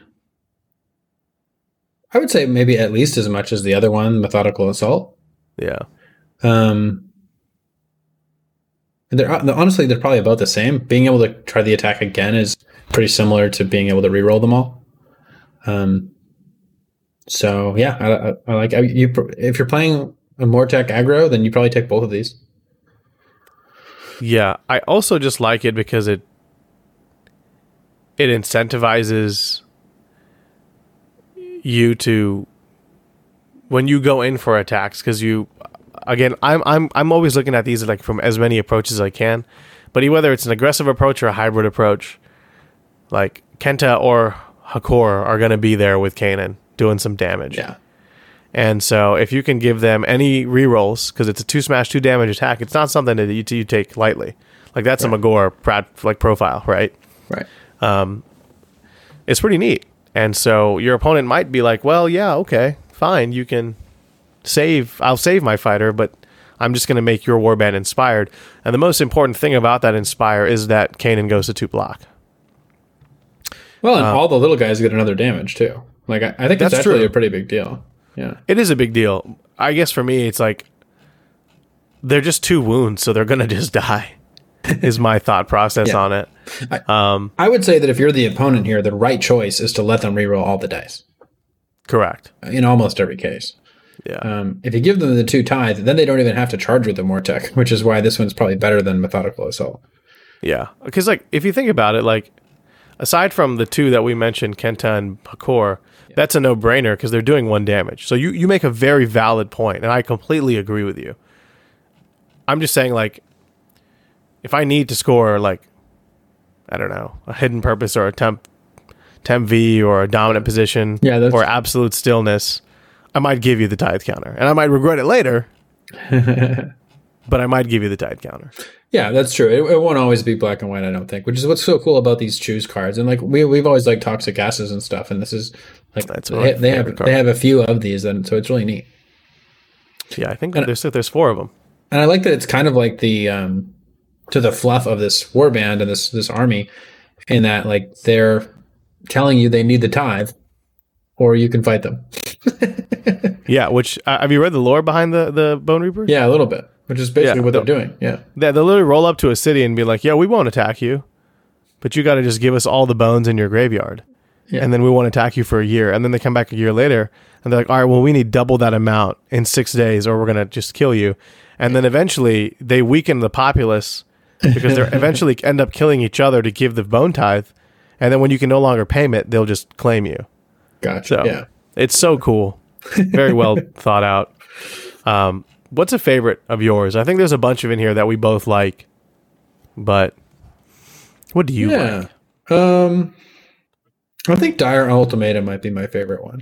I would say maybe at least as much as the other one, Methodical Assault.
Yeah.
Um, they're honestly they're probably about the same. Being able to try the attack again is pretty similar to being able to reroll them all. Um. So yeah, I, I, I like I, you. If you're playing a Mortec aggro, then you probably take both of these.
Yeah. I also just like it because it it incentivizes you to when you go in for attacks, because you again I'm I'm I'm always looking at these like from as many approaches as I can, but whether it's an aggressive approach or a hybrid approach, like Kenta or Hakor are going to be there with Kanan doing some damage.
Yeah.
And so if you can give them any rerolls, because it's a two smash two damage attack, it's not something that you, you take lightly. Like that's
Right.
a Magor Pratt like profile, right?
Right.
It's pretty neat. And so your opponent might be like, well, yeah, okay, fine, you can save, I'll save my fighter, but I'm just going to make your warband inspired. And the most important thing about that inspire is that Kanan goes to two block.
Well, and all the little guys get another damage too. Like I, I think
That's
that's actually
true.
a pretty big deal. Yeah.
It is a big deal. I guess for me, it's like they're just two wounds, so they're going to just die, is my thought process
Yeah.
on it.
I would say that if you're the opponent here, the right choice is to let them reroll all the dice
Correct.
in almost every case.
Yeah.
Um, if you give them the two tithe, then they don't even have to charge with the Mortec, which is why this one's probably better than Methodical Assault.
Yeah. Because, like, if you think about it, like, aside from the two that we mentioned, Kenta and Hakor, that's a no-brainer because they're doing one damage. So you, you make a very valid point, and I completely agree with you. I'm just saying, like, if I need to score, like, I don't know, a hidden purpose or a temp, temp V or a dominant position
Yeah, that's-
or absolute stillness, I might give you the tithe counter. And I might regret it later, but I might give you the tithe counter.
Yeah, that's true. It, it won't always be black and white, I don't think, which is what's so cool about these choose cards. And like we we've always liked toxic gases and stuff, and this is like
That's
they,
my
they have
favorite card.
they have a few of these, and so it's really neat.
Yeah, I think there's there's four of them.
And I like that it's kind of like the um to the fluff of this warband and this this army, in that like they're telling you they need the tithe, or you can fight them.
Yeah, which uh, have you read the lore behind the the Bone Reapers?
Yeah, a little bit, which is basically
Yeah,
what they're
the-
doing. Yeah,
They, they'll literally roll up to a city and be like, "Yeah, we won't attack you, but you got to just give us all the bones in your graveyard,
Yeah.
and then we won't attack you for a year." And then they come back a year later and they're like, "All right, well, we need double that amount in six days, or we're gonna just kill you." And then eventually they weaken the populace because they eventually end up killing each other to give the bone tithe. And then when you can no longer pay it, they'll just claim you.
gotcha.
So
Yeah.
it's so cool. Very well thought out. Um, what's a favorite of yours? I think there's a bunch of in here that we both like, but what do you like?
Yeah. Um, I think Dire Ultimatum might be my favorite one.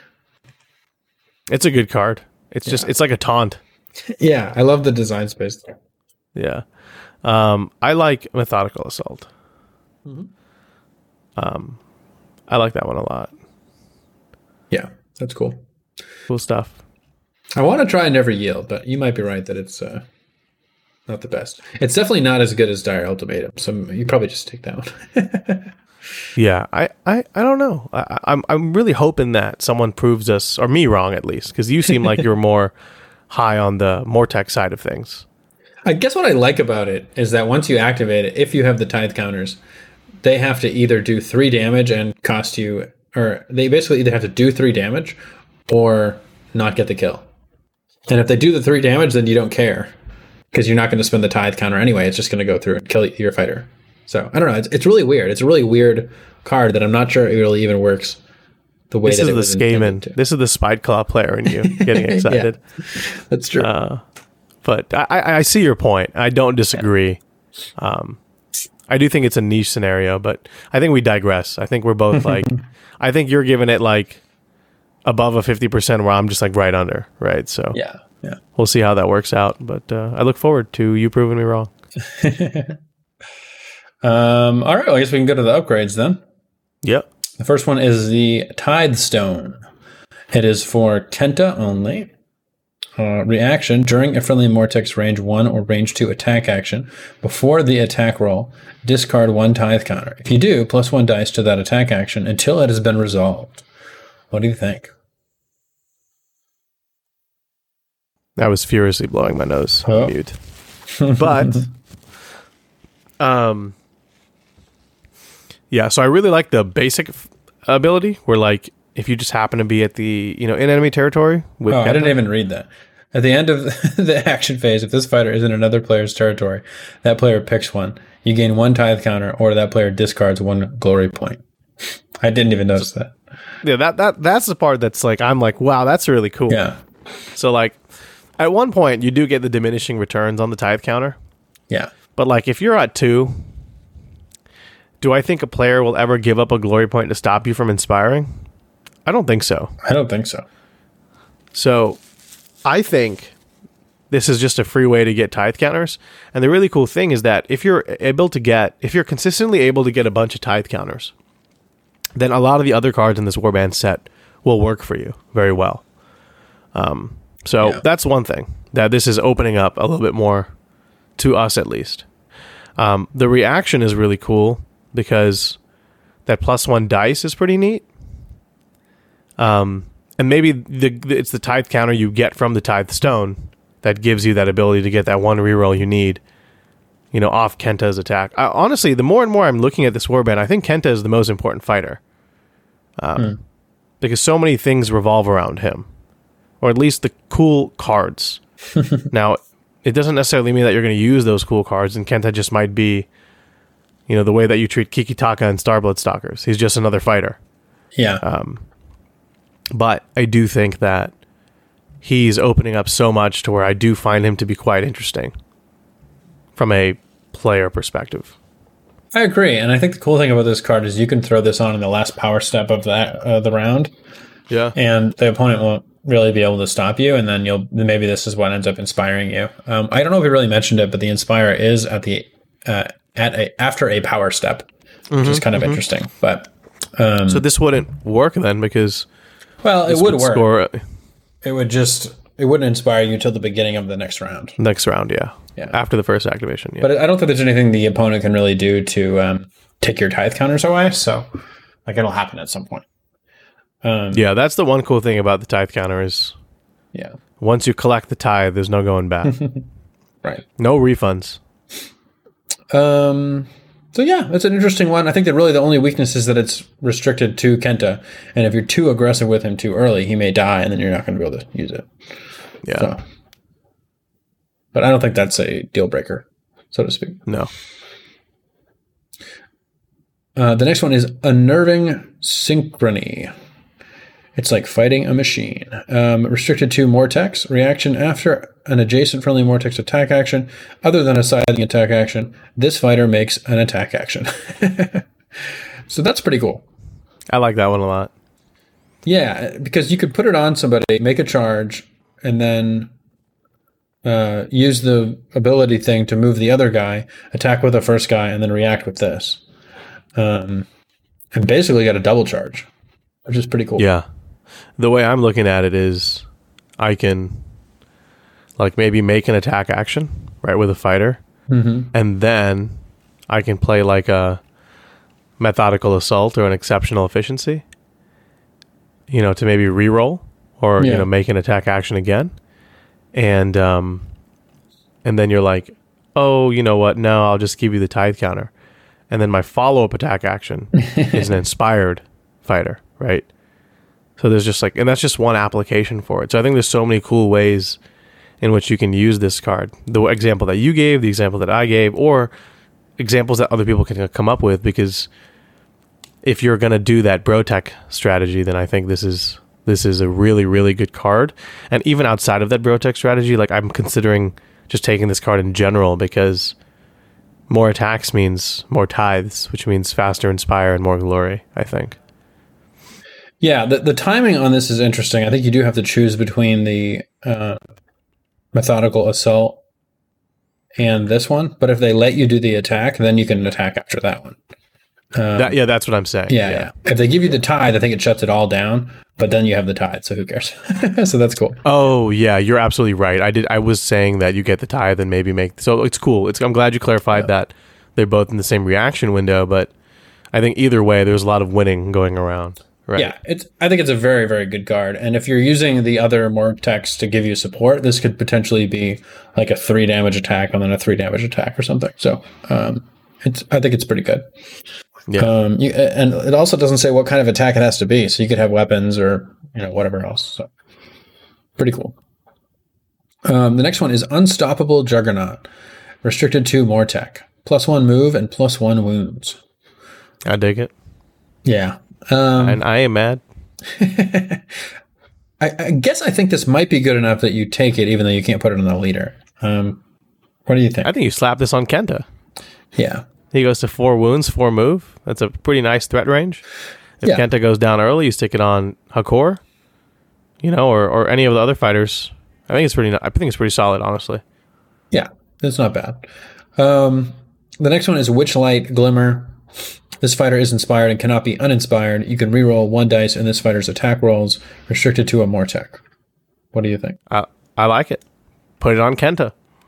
It's a good card. It's just, it's like a taunt.
Yeah, I love the design space there.
Yeah. Um, I like Methodical Assault.
Mm-hmm.
Um, I like that one a lot.
Yeah, that's cool.
Cool stuff.
I want to try Never Yield, but you might be right that it's uh, not the best. It's definitely not as good as Dire Ultimatum, so you probably just take that one.
Yeah, I, I, I don't know. I, I'm I'm really hoping that someone proves us, or me, wrong at least, because you seem like you're more high on the Mortek side of things.
I guess what I like about it is that once you activate it, if you have the tithe counters, they have to either do three damage and cost you, or they basically either have to do three damage or not get the kill. And if they do the three damage, then you don't care because you're not going to spend the tithe counter anyway. It's just going to go through and kill your fighter. So I don't know. It's, it's really weird. It's a really weird card that I'm not sure it really even works the way
this
that it
is
was
the Skaven. This is the Spide Claw player in you getting excited.
Yeah, that's true.
Uh, but I, I see your point. I don't disagree. Um, I do think it's a niche scenario, but I think we digress. I think we're both like, I think you're giving it like above a fifty percent where I'm just like right under, right? So
yeah, yeah.
We'll see how that works out. But uh, I look forward to you proving me wrong.
um, all right, well, I guess we can go to the upgrades then.
Yep.
The first one is the Tithe Stone. It is for Kenta only. Uh, reaction during a friendly Mortek's range one or range two attack action. Before the attack roll, discard one tithe counter. If you do, plus one dice to that attack action until it has been resolved. What do you think?
I was furiously blowing my nose
Oh.
on mute. But, um, yeah, so I really like the basic f- ability where, like, if you just happen to be at the, you know, in enemy territory with
Oh,
Kenta,
I didn't even read that. At the end of the action phase, if this fighter is in another player's territory, that player picks one. You gain one tithe counter, or that player discards one glory point. I didn't even notice that.
yeah, that, that that's the part that's like, I'm like, wow, that's really cool.
Yeah,
So, like, at one point, you do get the diminishing returns on the tithe counter.
yeah.
But, like, if you're at two, do I think a player will ever give up a glory point to stop you from inspiring? I don't think so.
I don't think so.
So I think this is just a free way to get tithe counters. And the really cool thing is that if you're able to get, if you're consistently able to get a bunch of tithe counters, then a lot of the other cards in this Warband set will work for you very well. Um, so
Yeah.
that's one thing that this is opening up a little bit more to us, at least. Um, the reaction is really cool because that plus one dice is pretty neat. Um, and maybe the, the it's the tithe counter you get from the tithe stone that gives you that ability to get that one reroll you need, you know, off Kenta's attack. I, honestly, the more and more I'm looking at this warband, I think Kenta is the most important fighter, um,
Hmm.
because so many things revolve around him, or at least the cool cards. Now, it doesn't necessarily mean that you're going to use those cool cards, and Kenta just might be, you know, the way that you treat Kikitaka and Starblood Stalkers. He's just another fighter.
Yeah.
Um, but I do think that he's opening up so much to where I do find him to be quite interesting from a player perspective.
I agree, and I think the cool thing about this card is you can throw this on in the last power step of that uh, the round,
Yeah.
and the opponent won't really be able to stop you, and then you'll maybe this is what ends up inspiring you. Um, I don't know if we really mentioned it, but the inspire is at the uh, at a after a power step, which
Mm-hmm,
is kind of
mm-hmm.
interesting. But um,
So this wouldn't work then because
well, it
this
would work.
score
It would just it wouldn't inspire you till the beginning of the next round.
next round, yeah.
Yeah.
After the first activation, yeah.
But I don't think there's anything the opponent can really do to um, take your tithe counters away. So, like, it'll happen at some point. Um,
yeah, that's the one cool thing about the tithe counter is
yeah.
once you collect the tithe, there's no going back.
Right.
No refunds.
Um, so yeah, it's an interesting one. I think that really the only weakness is that it's restricted to Kenta, and if you're too aggressive with him too early, he may die, and then you're not going to be able to use it.
Yeah.
So, but I don't think that's a deal breaker, so to speak.
No.
Uh, the next one is Unnerving Synchrony. It's like fighting a machine. Um, restricted to Mortex. Reaction after an adjacent friendly Mortex attack action, other than a siding attack action, this fighter makes an attack action. So that's pretty cool.
I like that one a lot.
Yeah, because you could put it on somebody, make a charge, and then uh, use the ability thing to move the other guy, attack with the first guy, and then react with this. Um, and basically got a double charge, which is pretty cool.
Yeah. The way I'm looking at it is I can like maybe make an attack action right, with a fighter.
Mm-hmm.
And then I can play like a methodical assault or an exceptional efficiency, you know, to maybe reroll or,
Yeah.
you know, make an attack action again. And, um, and then you're like, oh, you know what? No, I'll just give you the tithe counter. And then my follow-up attack action is an inspired fighter, right? So there's just like, and that's just one application for it. So I think there's so many cool ways in which you can use this card. The example that you gave, the example that I gave, or examples that other people can come up with, because if you're going to do that Brotech strategy, then I think this is this is a really, really good card. And even outside of that Brotech strategy, like I'm considering just taking this card in general, because more attacks means more tithes, which means faster inspire and more glory, I think.
Yeah, the, the timing on this is interesting. I think you do have to choose between the uh, methodical assault and this one. But if they let you do the attack, then you can attack after that one. Um,
That, yeah, that's what I'm saying.
yeah, yeah. If they give you the tithe, I think it shuts it all down. But then you have the tithe, so who cares? So that's cool.
Oh yeah, you're absolutely right. I did. I was saying that you get the tithe and maybe make. So it's cool. It's. I'm glad you clarified
Yeah.
that they're both in the same reaction window. But I think either way, there's a lot of winning going around. Right.
Yeah, it's. I think it's a very, very good card. And if you're using the other Mortex to give you support, this could potentially be like a three damage attack and then a three damage attack or something. So um, it's. I think it's pretty good.
Yeah.
Um, you, and it also doesn't say what kind of attack it has to be, so you could have weapons or you know whatever else. So pretty cool. Um, the next one is Unstoppable Juggernaut, restricted to Mortec, plus one move and plus one wounds.
I dig it.
Yeah, um,
And I am mad.
I, I guess I think this might be good enough that you take it, even though you can't put it on the leader. Um, what do you think?
I think you slap this on Kenta.
Yeah.
He goes to four wounds, four move. That's a pretty nice threat range. If
Yeah.
Kenta goes down early, you stick it on Hakor, you know, or, or any of the other fighters. I think it's pretty. I think it's pretty solid, honestly.
Yeah, it's not bad. Um, the next one is Witchlight Glimmer. This fighter is inspired and cannot be uninspired. You can reroll one dice in this fighter's attack rolls, restricted to a Mortec. What do you think?
I I like it. Put it on Kenta.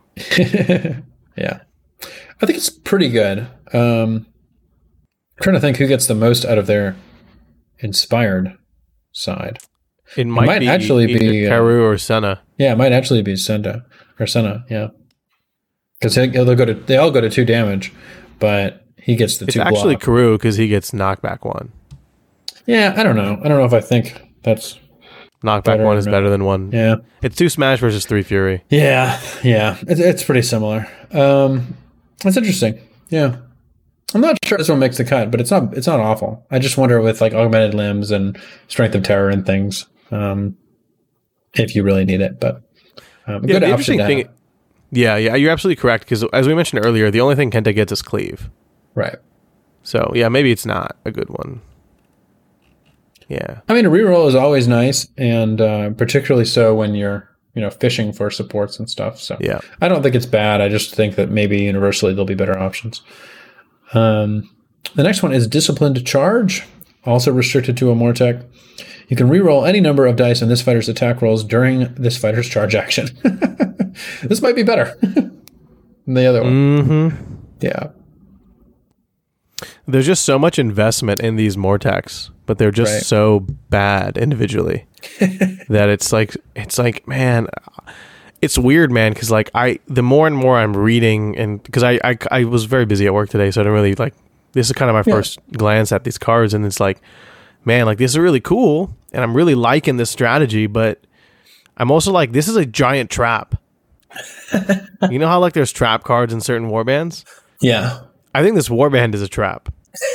Yeah. I think it's pretty good. Um, I'm trying to think who gets the most out of their inspired side.
It might,
might
be
actually
either
be, uh,
Karu or Senna.
Yeah, it might actually be Senda or Senna. Yeah, because they, they'll go to they all go to two damage, but he gets the
It's
two.
actually
block.
Karu because he gets knockback one.
Yeah, I don't know. I don't know if I think that's
Knockback
Better
one
or
is
not.
better than one.
yeah.
It's two Smash versus three Fury.
Yeah, yeah, it's, it's pretty similar. Um, that's interesting. Yeah, I'm not sure this one makes the cut, but it's not it's not awful. I just wonder with like augmented limbs and strength of terror and things, um, if you really need it. But um, a
Yeah,
good
the
option.
interesting
to
thing.
have.
Yeah, yeah, you're absolutely correct because as we mentioned earlier, the only thing Kenta gets is cleave.
Right.
So yeah, maybe it's not a good one. Yeah.
I mean, a reroll is always nice, and uh, particularly so when you're you know fishing for supports and stuff. So
Yeah.
I don't think it's bad. I just think that maybe universally there'll be better options. Um, the next one is Disciplined Charge, also restricted to a Mortec. You can reroll any number of dice in this fighter's attack rolls during this fighter's charge action. This might be better than the other one.
Mm-hmm.
Yeah.
There's just so much investment in these Mortecs, but they're just
Right.
so bad individually that it's like it's like man, it's weird, man. Because like I, the more and more I'm reading, and because I, I I was very busy at work today, so I didn't really like. This is kind of my
Yeah.
first glance at these cards, and it's like, man, like this is really cool, and I'm really liking this strategy, but I'm also like, this is a giant trap. You know how like there's trap cards in certain warbands?
Yeah.
I think this warband is a trap.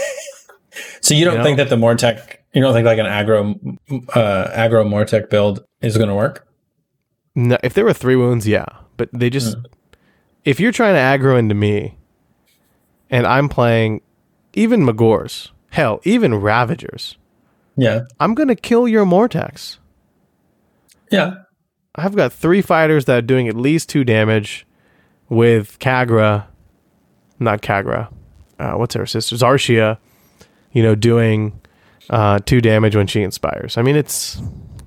So you don't
You know?
think that the Mortec, you don't think like an aggro, uh, aggro Mortec build is going to work?
No, if there were three wounds, yeah. But they just... If you're trying to aggro into me, and I'm playing even Magors, hell, even Ravagers,
Yeah.
I'm going to kill your Mortex.
Yeah.
I've got three fighters that are doing at least two damage with Kagra, not Kagra, uh, what's her sister? Zarshia, you know, doing uh, two damage when she inspires. I mean, it's...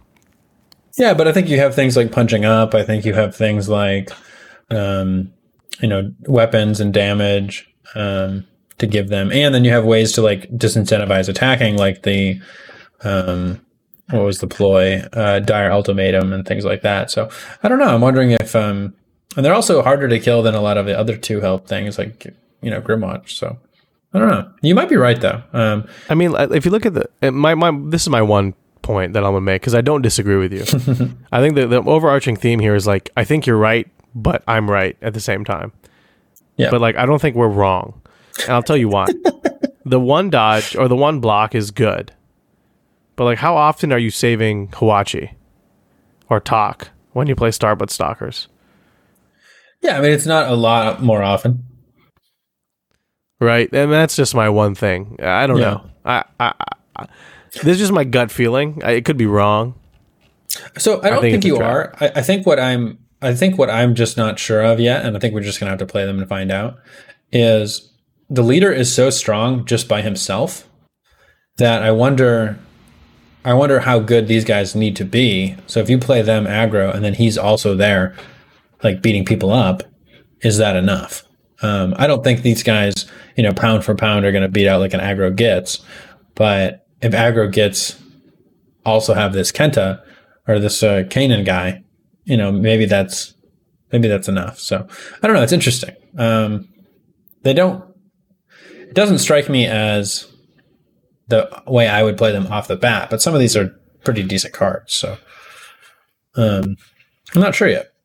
Yeah, but I think you have things like punching up. I think you have things like, um, you know, weapons and damage um, to give them. And then you have ways to like disincentivize attacking, like the, um, what was the ploy? Uh, dire ultimatum and things like that. So I don't know. I'm wondering if, um, and they're also harder to kill than a lot of the other two health things, like, you know, Grimwatch. So I don't know. You might be right though. Um,
I mean, if you look at the, my, my, this is my one point that I'm gonna make, because I don't disagree with you. I think the, the overarching theme here is like, I think you're right, but I'm right at the same time.
Yeah.
But like, I don't think we're wrong. And I'll tell you why. The one dodge or the one block is good. But like, how often are you saving Hawachi or Talk when you play Starblood Stalkers?
Yeah, I mean, it's not a lot more often.
Right? And that's just my one thing. I don't
Yeah.
know. I, I, I, this is just my gut feeling. I, it could be wrong.
So I don't
I think
think,
it's a
you
trap.
are. I, I think what I'm I think what I'm just not sure of yet, and I think we're just gonna have to play them and find out, is the leader is so strong just by himself that I wonder I wonder how good these guys need to be. So if you play them aggro and then he's also there, like beating people up, is that enough? Um, I don't think these guys, you know, pound for pound are going to beat out like an aggro Gitz. But if aggro Gitz also have this Kenta or this uh, Kanan guy, you know, maybe that's maybe that's enough. So I don't know. It's interesting. Um, they don't. It doesn't strike me as the way I would play them off the bat, but some of these are pretty decent cards. So um, I'm not sure yet.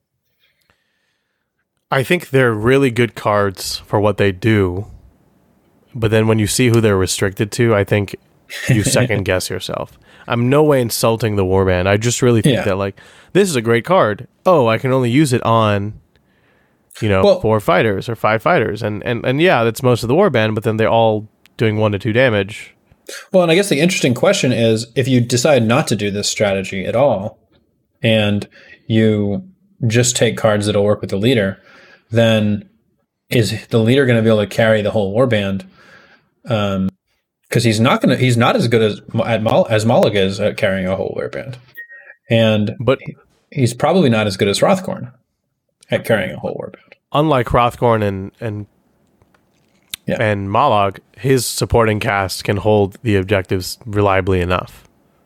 I think they're really good cards for what they do. But then when you see who they're restricted to, I think you second guess yourself. I'm no way insulting the Warband. I just really think
Yeah.
that, like, this is a great card. Oh, I can only use it on, you know,
Well-
four fighters or five fighters. And, and, and yeah, that's most of the Warband, but then they're all doing one to two damage.
Well, and I guess the interesting question is if you decide not to do this strategy at all and you just take cards that'll work with the leader, then is the leader going to be able to carry the whole warband? Um, because he's not going to, he's not as good as at Mal, as Molag is at carrying a whole warband, and
But
he's probably not as good as Hrothgorn at carrying a whole warband.
unlike Hrothgorn and and
Yeah.
and Molag, his supporting cast can hold the objectives reliably enough.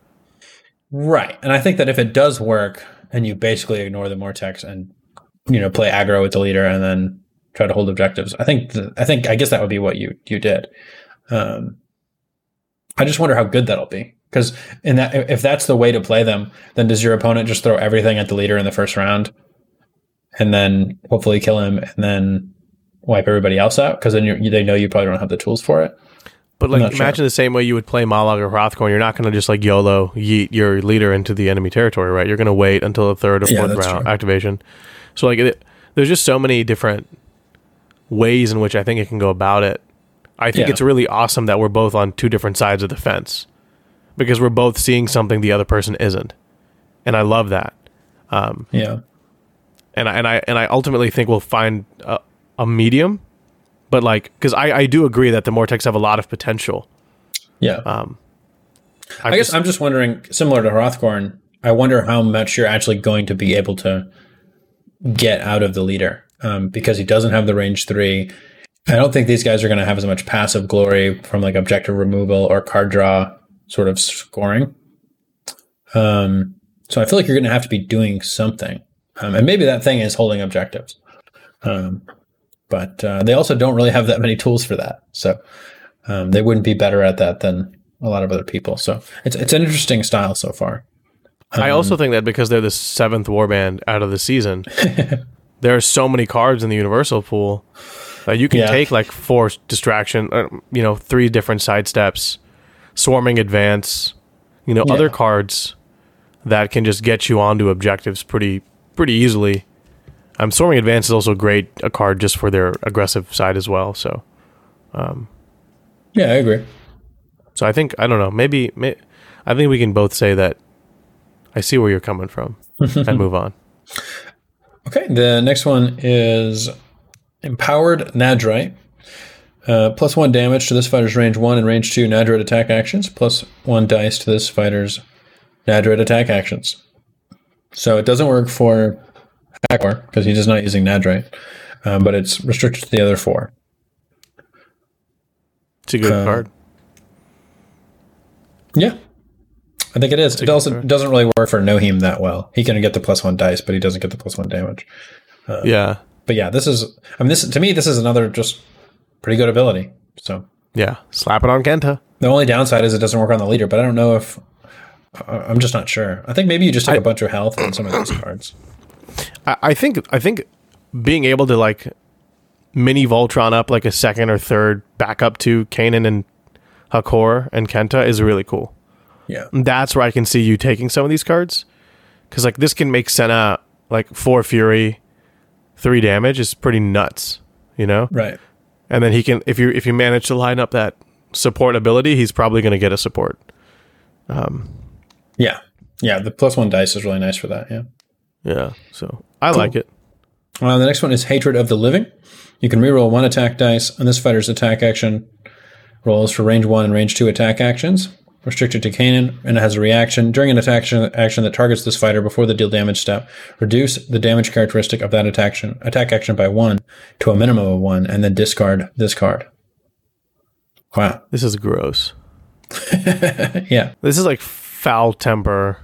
Right. And I think that if it does work and you basically ignore the Mortex and, you know, play aggro with the leader and then try to hold objectives, I think, th- I think, I guess that would be what you, you did. Um, I just wonder how good that'll be. Because in that, if that's the way to play them, then does your opponent just throw everything at the leader in the first round and then hopefully kill him and then wipe everybody else out? Because then you're, they know you probably don't have the tools for it.
But
I'm
like,
not sure.
imagine the same way you would play Molag or Hrothgorn. You're not going to just like YOLO yeet your leader into the enemy territory, right? You're going to wait until the third or
Yeah,
fourth
that's
round
true.
activation. So like, it, there's just so many different ways in which I think it can go about it. I think
Yeah.
it's really awesome that we're both on two different sides of the fence because we're both seeing something the other person isn't, and I love that. Um,
Yeah.
and I and I and I ultimately think we'll find a, a medium, but like because I, I do agree that the Mortex have a lot of potential.
Yeah.
Um,
I
I've
guess
just-
I'm just wondering, similar to Hrothgorn, I wonder how much you're actually going to be able to get out of the leader um, because he doesn't have the range three. I don't think these guys are going to have as much passive glory from like objective removal or card draw sort of scoring. Um, so I feel like you're going to have to be doing something. Um, and maybe that thing is holding objectives. Um, but uh, they also don't really have that many tools for that. So um, they wouldn't be better at that than a lot of other people. So it's it's an interesting style so far.
I also think that because they're the seventh warband out of the season, there are so many cards in the universal pool that you can
Yeah.
take like four distraction, uh, you know, three different sidesteps, swarming advance, you know,
Yeah.
other cards that can just get you onto objectives pretty pretty easily. Um, swarming advance is also great a card just for their aggressive side as well. So,
Yeah, I agree.
so I think I don't know. Maybe, may, I think we can both say that I see where you're coming from and move on.
Okay, the next one is Empowered Nadrite. Uh, plus one damage to this fighter's range one and range two Nadrite attack actions. Plus one dice to this fighter's Nadrite attack actions. So it doesn't work for Hackor because he's just not using Nadrite. uh, but it's restricted to the other four.
It's a good
Uh,
card.
Yeah, I think it is. It
good
also
card.
doesn't really work for Nohim that well. He can get the plus one dice, but he doesn't get the plus one damage.
Yeah.
But yeah, this is, I mean, this to me, this is another just pretty good ability. So
Yeah. Slap it on Kenta.
the only downside is it doesn't work on the leader, but I don't know if, I- I'm just not sure. I think maybe you just take
I-
a bunch of health on some of these cards.
I, I think I think being able to like mini Voltron up like a second or third back up to Kanan and Hakor and Kenta is really cool.
Yeah.
That's where I can see you taking some of these cards. Because like this can make Senna like four Fury, three damage is pretty nuts, you know?
Right.
And then he can if you if you manage to line up that support ability, he's probably gonna get a support.
Yeah. Yeah. The plus one dice is really nice for that. Yeah.
Yeah. So I like it.
Uh, the next one is Hatred of the Living. You can reroll one attack dice on this fighter's attack action. Rolls for range one and range two attack actions. Restricted to Kanan, and it has a reaction. During an attack action, action that targets this fighter before the deal damage step, reduce the damage characteristic of that attack action, attack action by one to a minimum of one, and then discard this card. Wow.
This is gross.
Yeah.
This is like foul temper,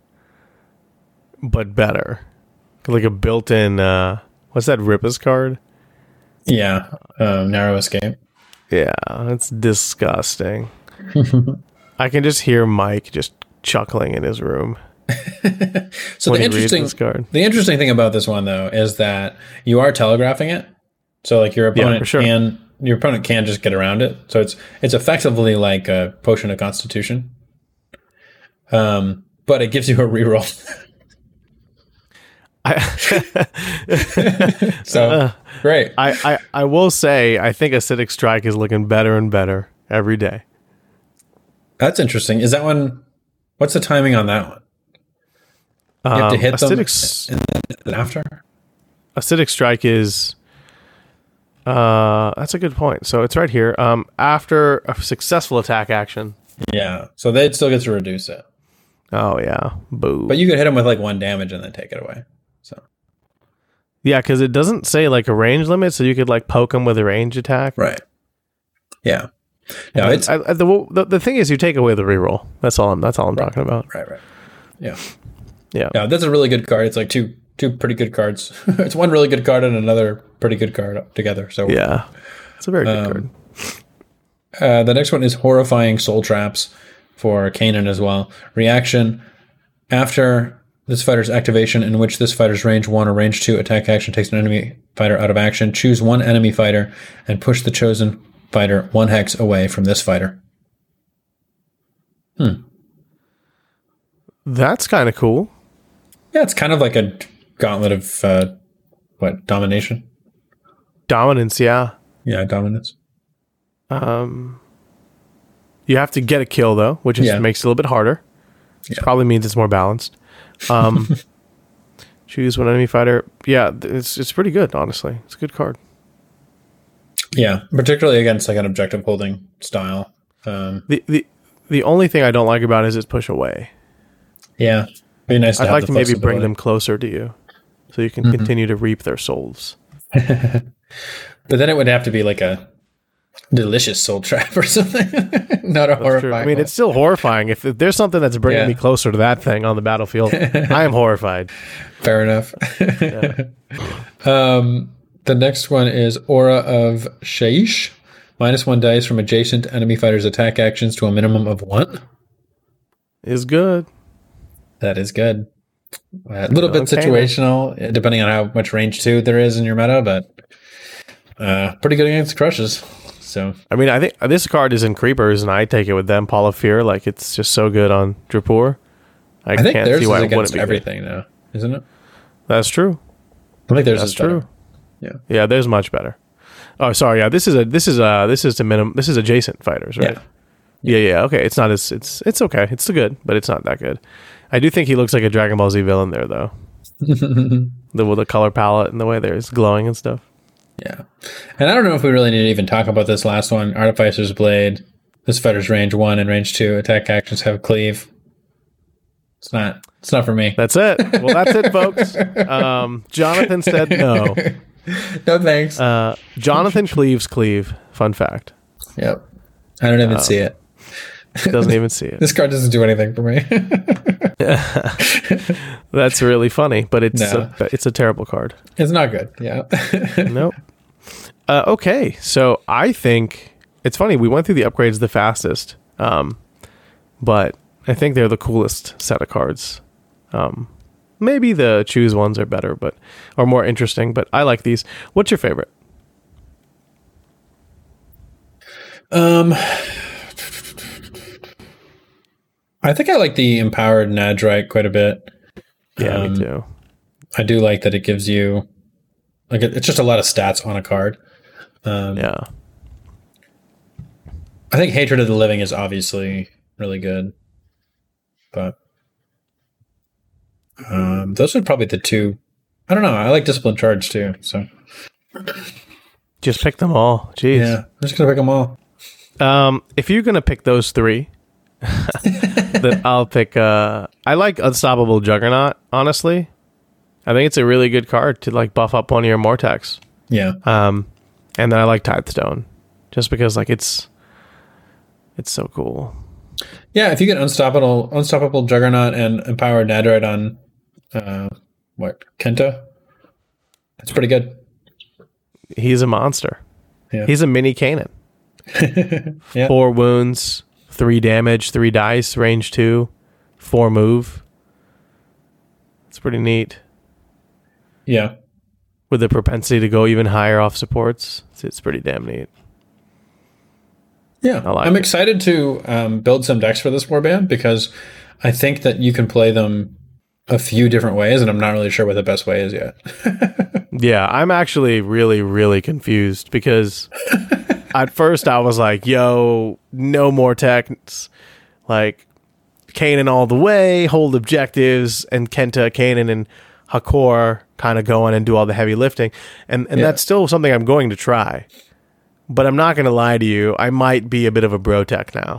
but better. Like a built-in. Uh, what's that Rippus card?
Yeah. Um, narrow escape.
Yeah, it's disgusting. I can just hear Mike just chuckling in his room.
So
when
the
he reads
interesting,
this card.
the interesting thing about this one though is that you are telegraphing it. So like your opponent
for sure.
can your opponent can just get around it. So it's it's effectively like a potion of constitution. Um, but it gives you a reroll. So
Uh,
great.
I, I, I will say, I think Acidic Strike is looking better and better every day.
That's interesting. Is that one? What's the timing on that one? You have to
Um,
hit them
Acidic, s-
and then after.
Acidic Strike is. Uh, that's a good point. So it's right here. Um, after a successful attack action.
Yeah. So they'd still get to reduce it,
Oh yeah, boo.
but you could hit them with like one damage and then take it away. So
Yeah, because it doesn't say like a range limit, so you could like poke them with a range attack.
right. Yeah. No, it's
I, I, the, the the thing is, you take away the reroll. That's all. I'm. That's all I'm talking about.
right. Right. Yeah.
Yeah.
Yeah. That's a really good card. It's like two two pretty good cards. It's one really good card and another pretty good card together. So
Yeah. It's a very good
Um,
card.
Uh, the next one is Horrifying Soul Traps for Kanan as well. Reaction after this fighter's activation, in which this fighter's range one or range two attack action takes an enemy fighter out of action. Choose one enemy fighter and push the chosen fighter one hex away from this fighter.
That's kind of cool.
Yeah, it's kind of like a gauntlet of uh, what domination.
Dominance. Yeah.
Yeah, dominance.
Um. You have to get a kill though, which is,
Yeah.
makes it a little bit harder. Which
Yeah.
probably means it's more balanced. Um. Choose one enemy fighter. Yeah, th- it's it's pretty good. Honestly, it's a good card.
Yeah, particularly against like an objective holding style. Um,
The the the only thing I don't like about it is its push away.
yeah, be nice to
I'd
have
like
the
to maybe bring
flexibility.
them closer to you, so you can
Mm-hmm.
continue to reap their souls.
But then it would have to be like a delicious soul trap or something, not a
True.
horrifying.
I mean,
one.
it's still horrifying. If, if there's something that's bringing
Yeah.
me closer to that thing on the battlefield, I am horrified.
fair enough. um, the next one is Aura of Shaish. Minus one dice from adjacent enemy fighters' attack actions to a minimum of one.
Is good.
That is good. A little bit
Okay,
situational, uh, depending on how much range two there is in your meta, but uh, pretty good against crushes. So
I mean, I think this card is in creepers, and I take it with them. Paul of Fear, like it's just so good on Drapur. I,
I think
can't
theirs
see
is
why it
against
wouldn't be good.
everything now, isn't it?
That's true.
I think theirs
That's
is better.
true.
Yeah.
Yeah, there's much better. Oh, sorry. Yeah, this is a this is a this is to minimum. This is adjacent fighters, right?
Yeah.
Yeah, yeah. Okay, it's not as it's it's okay. It's still good, but it's not that good. I do think he looks like a Dragon Ball Z villain there, though. the with the color palette and the way there is glowing and stuff.
Yeah. And I don't know if we really need to even talk about this last one. Artificer's Blade. This fighter's range one and range two attack actions have cleave. It's not it's not for me.
That's it. Well, that's it, folks. Um, Jonathan said no.
No thanks.
Uh, Jonathan Cleaves Cleave. Fun fact.
Yep. I don't even um, see it.
Doesn't even see it.
This card doesn't do anything for me.
That's really funny, but it's
No.
a, it's a terrible card.
It's not good. Yeah.
Nope. Uh, okay, so I think it's funny. We went through the upgrades the fastest, um, but I think they're the coolest set of cards. Um, maybe the choose ones are better, but or more interesting. But I like these. What's your favorite?
Um, I think I like the Empowered Nadrite quite a bit.
Yeah,
um,
me too.
I do like that it gives you like it, it's just a lot of stats on a card. Um,
yeah.
I think Hatred of the Living is obviously really good, but um, those are probably the two. I don't know. I like Discipline Charge too. So
just pick them all. Jeez.
Yeah, I'm just gonna pick them all.
Um, if you're gonna pick those three, then I'll pick. Uh, I like Unstoppable Juggernaut. Honestly, I think it's a really good card to like buff up one of your Mortex.
Yeah.
Um, and then I like Tidestone, just because like it's it's so cool.
Yeah, if you get Unstoppable, Unstoppable Juggernaut and Empowered Nadrite on uh, what Kenta, that's pretty good.
He's a monster.
Yeah.
He's a mini Kanan.
Yeah.
Four wounds, three damage, three dice, range two, four move. It's pretty neat.
Yeah.
With the propensity to go even higher off supports. It's, it's pretty damn neat.
Yeah.
like
I'm
it.
excited to um, build some decks for this warband because I think that you can play them a few different ways, and I'm not really sure what the best way is yet.
Yeah, I'm actually really, really confused because at first I was like, yo, no more techs. Like, Kanan all the way, hold objectives, and Kenta, Kanan, and Hakor kind of go in and do all the heavy lifting. And and
Yeah.
that's still something I'm going to try. But I'm not going to lie to you. I might be a bit of a bro tech now.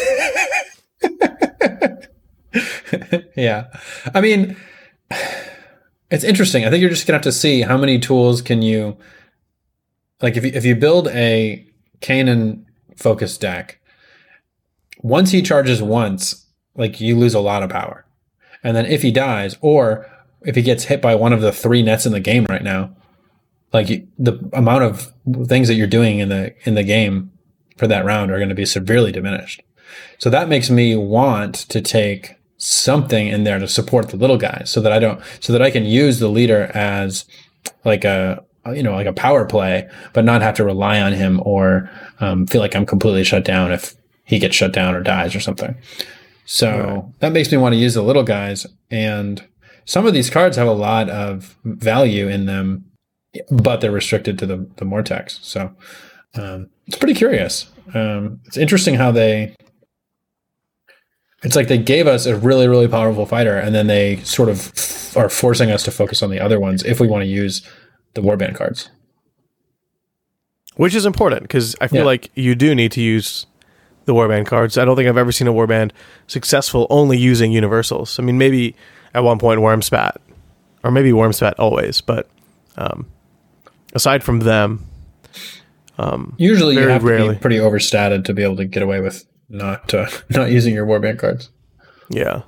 Yeah. I mean, it's interesting. I think you're just going to have to see how many tools can you, like if you, if you build a Kanan focused deck, once he charges once, like you lose a lot of power. And then if he dies, or if he gets hit by one of the three nets in the game right now, like you, the amount of things that you're doing in the in the game for that round are going to be severely diminished. So that makes me want to take something in there to support the little guys, so that I don't, so that I can use the leader as like a you know like a power play, but not have to rely on him or um, feel like I'm completely shut down if he gets shut down or dies or something. So right. That makes me want to use the little guys, and some of these cards have a lot of value in them, but they're restricted to the, the Mortex. So um, it's pretty curious. Um, it's interesting how they, it's like they gave us a really, really powerful fighter, and then they sort of f- are forcing us to focus on the other ones if we want to use the Warband cards.
Which is important, because I feel
Yeah.
like you do need to use the Warband cards. I don't think I've ever seen a Warband successful only using universals. I mean, maybe at one point Wormspat, or maybe Wormspat always, but um, aside from them, um,
usually you
very
have
rarely.
to be pretty overstated to be able to get away with not uh, not using your Warband cards.
Yeah.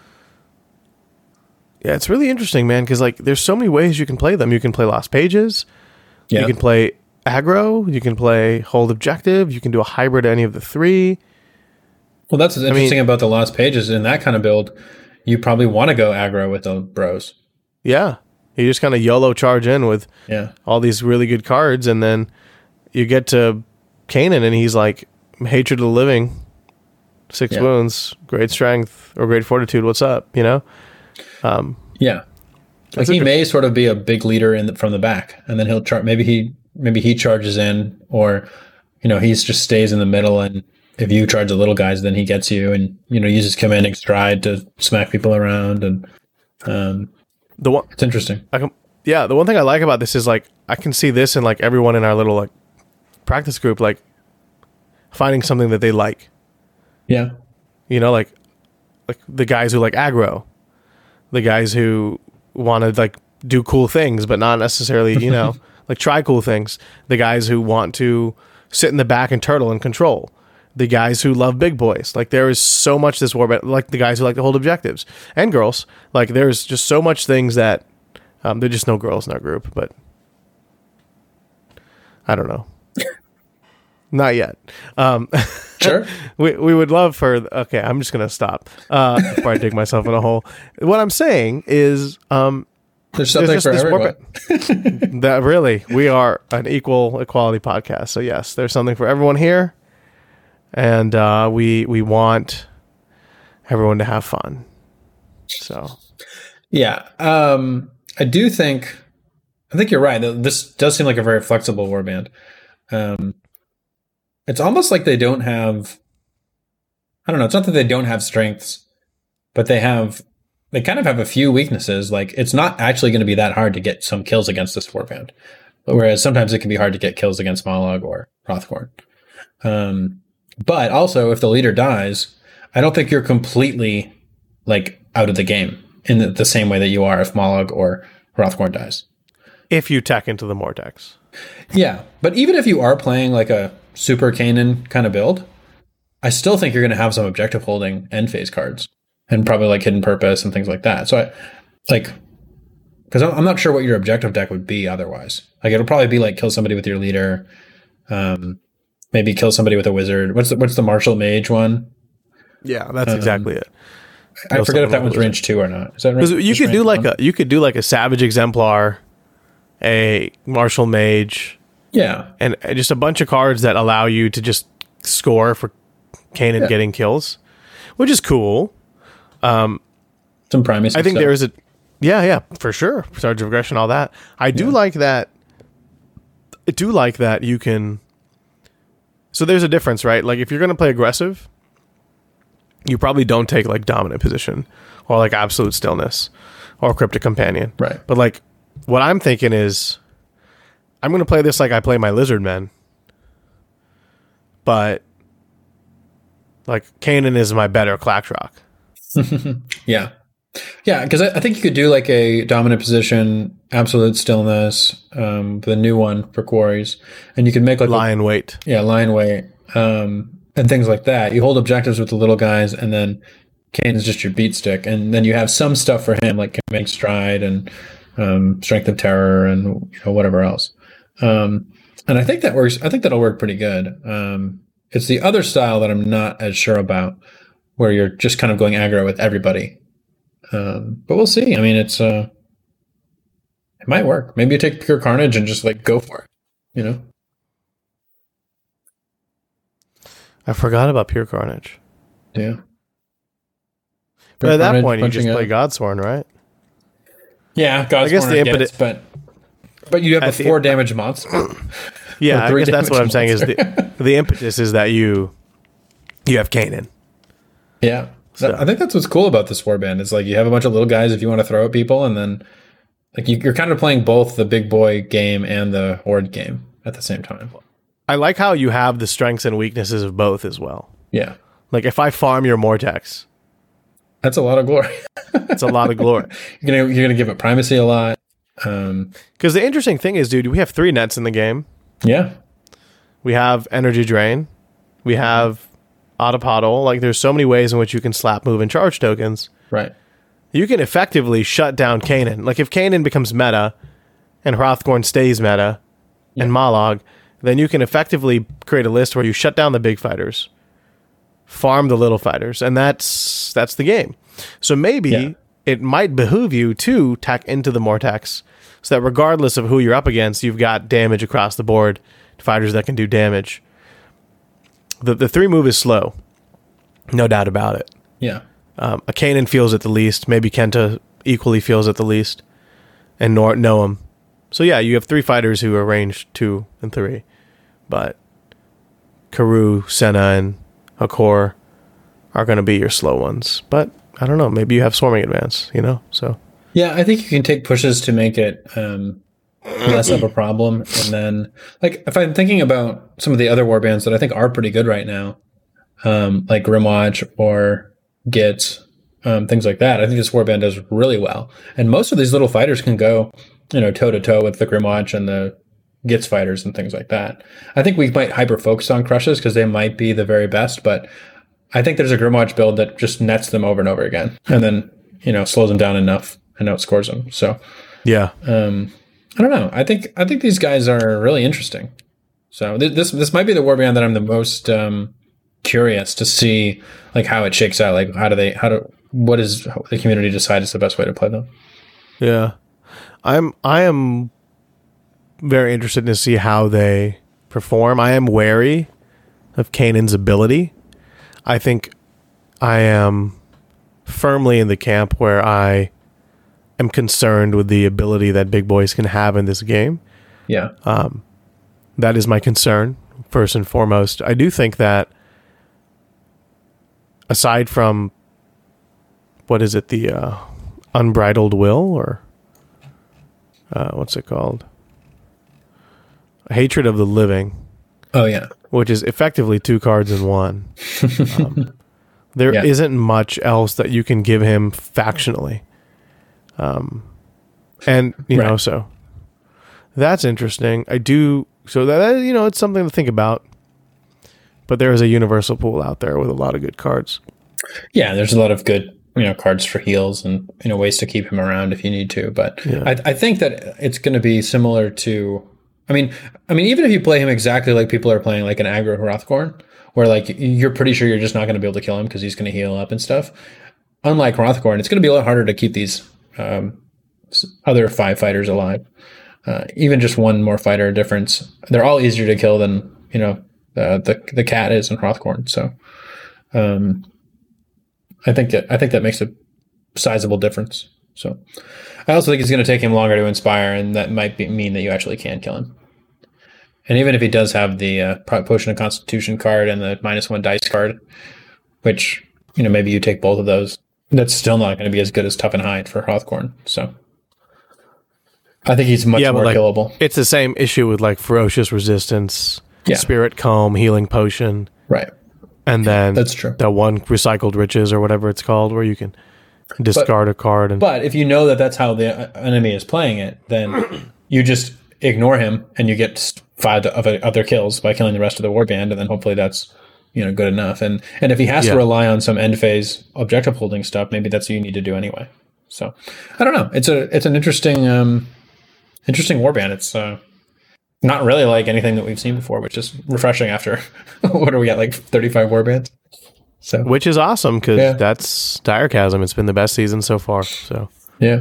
Yeah, it's really interesting, man, because like there's so many ways you can play them. You can play Lost Pages.
Yeah.
You can play aggro. You can play hold objective. You can do a hybrid of any of the three.
Well, that's what's
I
interesting
mean-
about the Lost Pages. In that kind of build, you probably want to go aggro with the bros.
Yeah. You just kind of YOLO charge in with
Yeah.
all these really good cards, and then you get to Kanan, and he's like, Hatred of the Living, six
Yeah.
wounds, great strength, or great fortitude, what's up, you know? Um,
Yeah. Like
That's
he
inter-
may sort of be a big leader in the, from the back, and then he'll char- maybe he maybe he charges in, or you know he's just stays in the middle, and if you charge the little guys, then he gets you, and you know uses commanding stride to smack people around, and um,
the one,
it's interesting.
I can, yeah, the one thing I like about this is like I can see this in like everyone in our little like practice group, like finding something that they like.
Yeah,
You know, like like the guys who like aggro, the guys who want to like do cool things, but not necessarily, you know, like try cool things. The guys who want to sit in the back and turtle and control. The guys who love big boys. Like there is so much this warband, like the guys who like to hold objectives, and girls. Like there's just so much things that um, there's just no girls in our group, but I don't know. Not yet. Um,
Sure.
we we would love for. Okay, I'm just gonna stop uh, before I dig myself in a hole. What I'm saying is, um,
There's something
there's
for
just this
everyone.
warp- that really we are an equal equality podcast. So yes, there's something for everyone here, and uh, we we want everyone to have fun. So
Yeah. Um, I do think, I think you're right. This does seem like a very flexible warband. Um, it's almost like they don't have, I don't know, it's not that they don't have strengths, but they have, they kind of have a few weaknesses. Like it's not actually going to be that hard to get some kills against this warband. Whereas sometimes it can be hard to get kills against Mollog or Hrothgorn. Um, but also if the leader dies, I don't think you're completely like out of the game in the, the same way that you are if Mollog or Hrothgorn dies.
if you tech into the Mortex.
Yeah, but even if you are playing like a super Kanan kind of build, I still think you're going to have some objective holding end phase cards and probably like hidden purpose and things like that. So I like, because I'm not sure what your objective deck would be otherwise. Like it'll probably be like kill somebody with your leader, um, maybe kill somebody with a wizard. What's the, what's the martial mage one?
Yeah, that's
Um,
exactly it.
I
Kill
forget if
someone
that
with
one's
a
range two or not. Is that
Because
range?
you
just
could do
range
like
one?
a you could do like a Savage Exemplar, a Martial Mage,
yeah.
and just a bunch of cards that allow you to just score for Kanan
Yeah.
getting kills, which is cool.
Some primacy
I think
stuff.
there is a yeah, yeah, for sure. Surge of Aggression, all that. I do
Yeah.
like that. I do like that you can. So there's a difference, right? Like if you're going to play aggressive, you probably don't take like dominant position or like absolute stillness or cryptic companion.
Right.
But like what I'm thinking is I'm going to play this like I play my lizard men. But like Kanan is my better Clackrock.
Yeah. Yeah, because I, I think you could do like a dominant position, absolute stillness, um, the new one for quarries, and you could make like a,
Lion weight.
yeah, line weight, um, and things like that. You hold objectives with the little guys, and then Kane is just your beat stick, and then you have some stuff for him like commanding stride and um, strength of terror and you know whatever else. Um, and I think that works. I think that'll work pretty good. Um, it's the other style that I'm not as sure about, where you're just kind of going aggro with everybody. Um, but we'll see. I mean, it's uh, it might work. Maybe you take pure carnage and just like go for it. You know.
I forgot about Pure Carnage.
Yeah.
But at that
Carnage
point, you
punching
just play
out.
Godsworn, right?
Yeah, God's
I guess the impetus-
but but you have
At
a
the-
four damage monster.
Yeah,
Or
I
three
guess that's what I'm saying.
damage
Is the the impetus is that you you have Kanan.
Yeah.
So-
I think that's what's cool about this warband. It's like you have a bunch of little guys if you want to throw at people, and then like you, you're kind of playing both the big boy game and the horde game at the same time.
I like how you have the strengths and weaknesses of both as well.
Yeah.
Like if I farm your Mortex,
That's a lot of glory.
it's a lot of glory.
You're gonna you're gonna give it primacy a lot. Um,
Because the interesting thing is, dude, we have three nets in the game.
yeah.
We have Energy Drain. We have Autopodal. Like there's so many ways in which you can slap, move, and charge tokens.
Right.
You can effectively shut down Kanan. Like if Kanan becomes meta and Hrothgorn stays meta and Mollog, then you can effectively create a list where you shut down the big fighters, farm the little fighters, and that's that's the game. So maybe
Yeah.
it might behoove you to tack into the Mortex so that regardless of who you're up against, you've got damage across the board, fighters that can do damage. The the three move is slow, no doubt about it.
Yeah.
Um, a Kanan feels it the least. Maybe Kenta equally feels it the least. And Nor- Noam. So yeah, you have three fighters who are range two and three. But Karu, Senna, and Hakor are going to be your slow ones. But I don't know. Maybe you have Swarming Advance, you know? So
Yeah, I think you can take pushes to make it um, less of a problem. And then, like, if I'm thinking about some of the other warbands that I think are pretty good right now, um, like Grimwatch or Git, um, things like that, I think this warband does really well. And most of these little fighters can go, you know, toe to toe with the Grimwatch and the Gits fighters and things like that. I think we might hyper focus on crushes because they might be the very best, but I think there's a Grimwatch build that just nets them over and over again, and then you know slows them down enough and outscores them. So
yeah,
um, I don't know. I think I think these guys are really interesting. So th- this this might be the warband that I'm the most um, curious to see, like how it shakes out. Like how do they how do what is the community decide is the best way to play them?
Yeah, I'm I am very interested to see how they perform. I am wary of Kanan's ability. I think I am firmly in the camp where I am concerned with the ability that big boys can have in this game.
Yeah.
Um, that is my concern, first and foremost. I do think that aside from, what is it, the uh, Unbridled Will, or uh, what's it called? Hatred of the Living.
Oh, yeah.
Which is effectively two cards in one. Um, there
Yeah.
isn't much else that you can give him factionally. Um, and, you know,
Right.
so that's interesting. I do, so that, you know, it's something to think about. But there is a universal pool out there with a lot of good cards.
Yeah, there's a lot of good, you know, cards for heals and, you know, ways to keep him around if you need to. But
Yeah.
I, I think that it's going to be similar to, I mean, I mean, even if you play him exactly like people are playing like an aggro Hrothgorn, where like you're pretty sure you're just not going to be able to kill him because he's going to heal up and stuff. Unlike Hrothgorn, it's going to be a lot harder to keep these um, s- other five fighters alive. Uh, even just one more fighter difference. They're all easier to kill than, you know, the the, the cat is in Hrothgorn. So, um, I think that I think that makes a sizable difference. So, I also think it's going to take him longer to inspire, and that might be, mean that you actually can kill him. And even if he does have the uh, Potion of Constitution card and the minus one dice card, which, you know, maybe you take both of those, that's still not going to be as good as Tough and Hide for Hrothgorn. So, I think he's much
Yeah, but
more
like,
killable.
it's the same issue with like Ferocious Resistance,
Yeah.
Spirit Comb, Healing Potion,
Right.
and then
That's true.
that one Recycled Riches or whatever it's called, where you can discard a card. And
But if you know that that's how the uh, enemy is playing it, then you just ignore him and you get five other other kills by killing the rest of the warband, and then hopefully that's, you know, good enough. And and if he has
Yeah.
to rely on some end phase objective holding stuff, maybe that's what you need to do anyway. So I don't know. It's a it's an interesting um interesting warband. It's uh, not really like anything that we've seen before, which is refreshing after what are we at, like thirty-five warbands? So
Which is awesome because
Yeah.
that's Dire Chasm. It's been the best season so far. So,
yeah.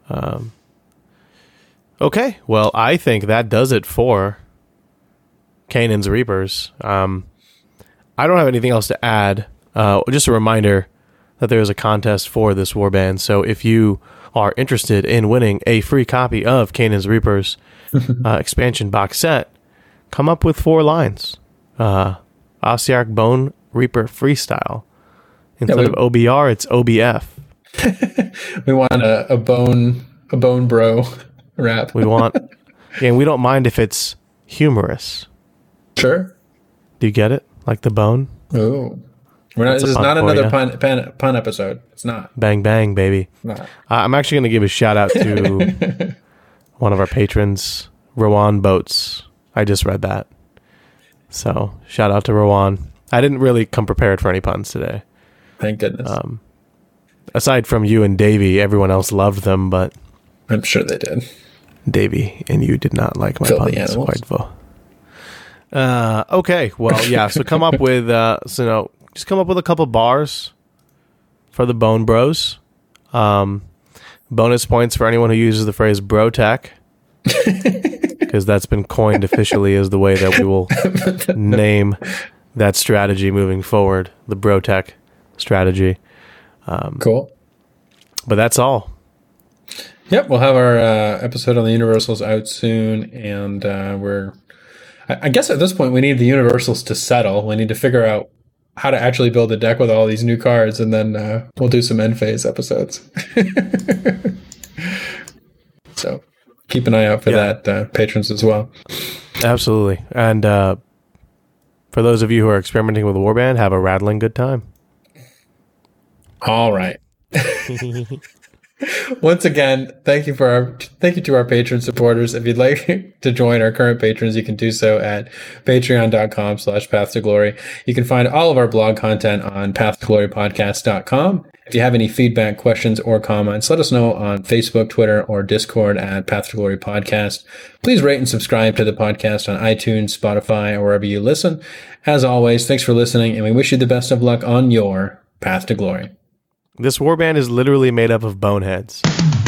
okay. Well, I think that does it for Kanan's Reapers. Um, I don't have anything else to add. Uh, just a reminder that there is a contest for this warband. So if you are interested in winning a free copy of Kanan's Reapers uh, expansion box set, come up with four lines. Uh, Ossiarch Bone Reaper Freestyle. Instead
we-
of O B R, it's O B F.
We want a, a bone a bone bro rap.
We want, and we don't mind if it's humorous.
Sure.
Do you get it? Like the bone?
Oh, we're not.
That's a
This is
pun
not
for
another
ya.
pun, pun pun episode. It's not.
Bang, bang, baby.
Not.
Uh, I'm actually going to give a shout out to one of our patrons, Rowan Boats. I just read that. So shout out to Rowan. I didn't really come prepared for any puns today.
Thank goodness.
Um, aside from you and Davey, everyone else loved them, but
I'm sure they did.
Davey and you did not like my
Filthy
puns
animals.
quite well. Uh, okay, well, yeah. So come up with, uh, so no, just come up with a couple bars for the Bone Bros. Um, bonus points for anyone who uses the phrase bro tech, because that's been coined officially as the way that we will name that strategy moving forward, the bro tech strategy.
Cool.
But that's all.
Yep, we'll have our uh, episode on the Universals out soon, and uh, we're. I, I guess at this point we need the Universals to settle. We need to figure out how to actually build a deck with all these new cards, and then uh, we'll do some end phase episodes. So keep an eye out for
Yeah.
that, uh, patrons as well.
Absolutely. And uh, for those of you who are experimenting with a warband, have a rattling good time.
All right. Once again, thank you for our thank you to our patron supporters. If you'd like to join our current patrons, you can do so at patreon.com slash path to glory. You can find all of our blog content on path to glory podcast dot com. If you have any feedback, questions, or comments, let us know on Facebook, Twitter, or Discord at Path to Glory Podcast. Please rate and subscribe to the podcast on iTunes, Spotify, or wherever you listen. As always, thanks for listening, and we wish you the best of luck on your path to glory.
This warband is literally made up of boneheads.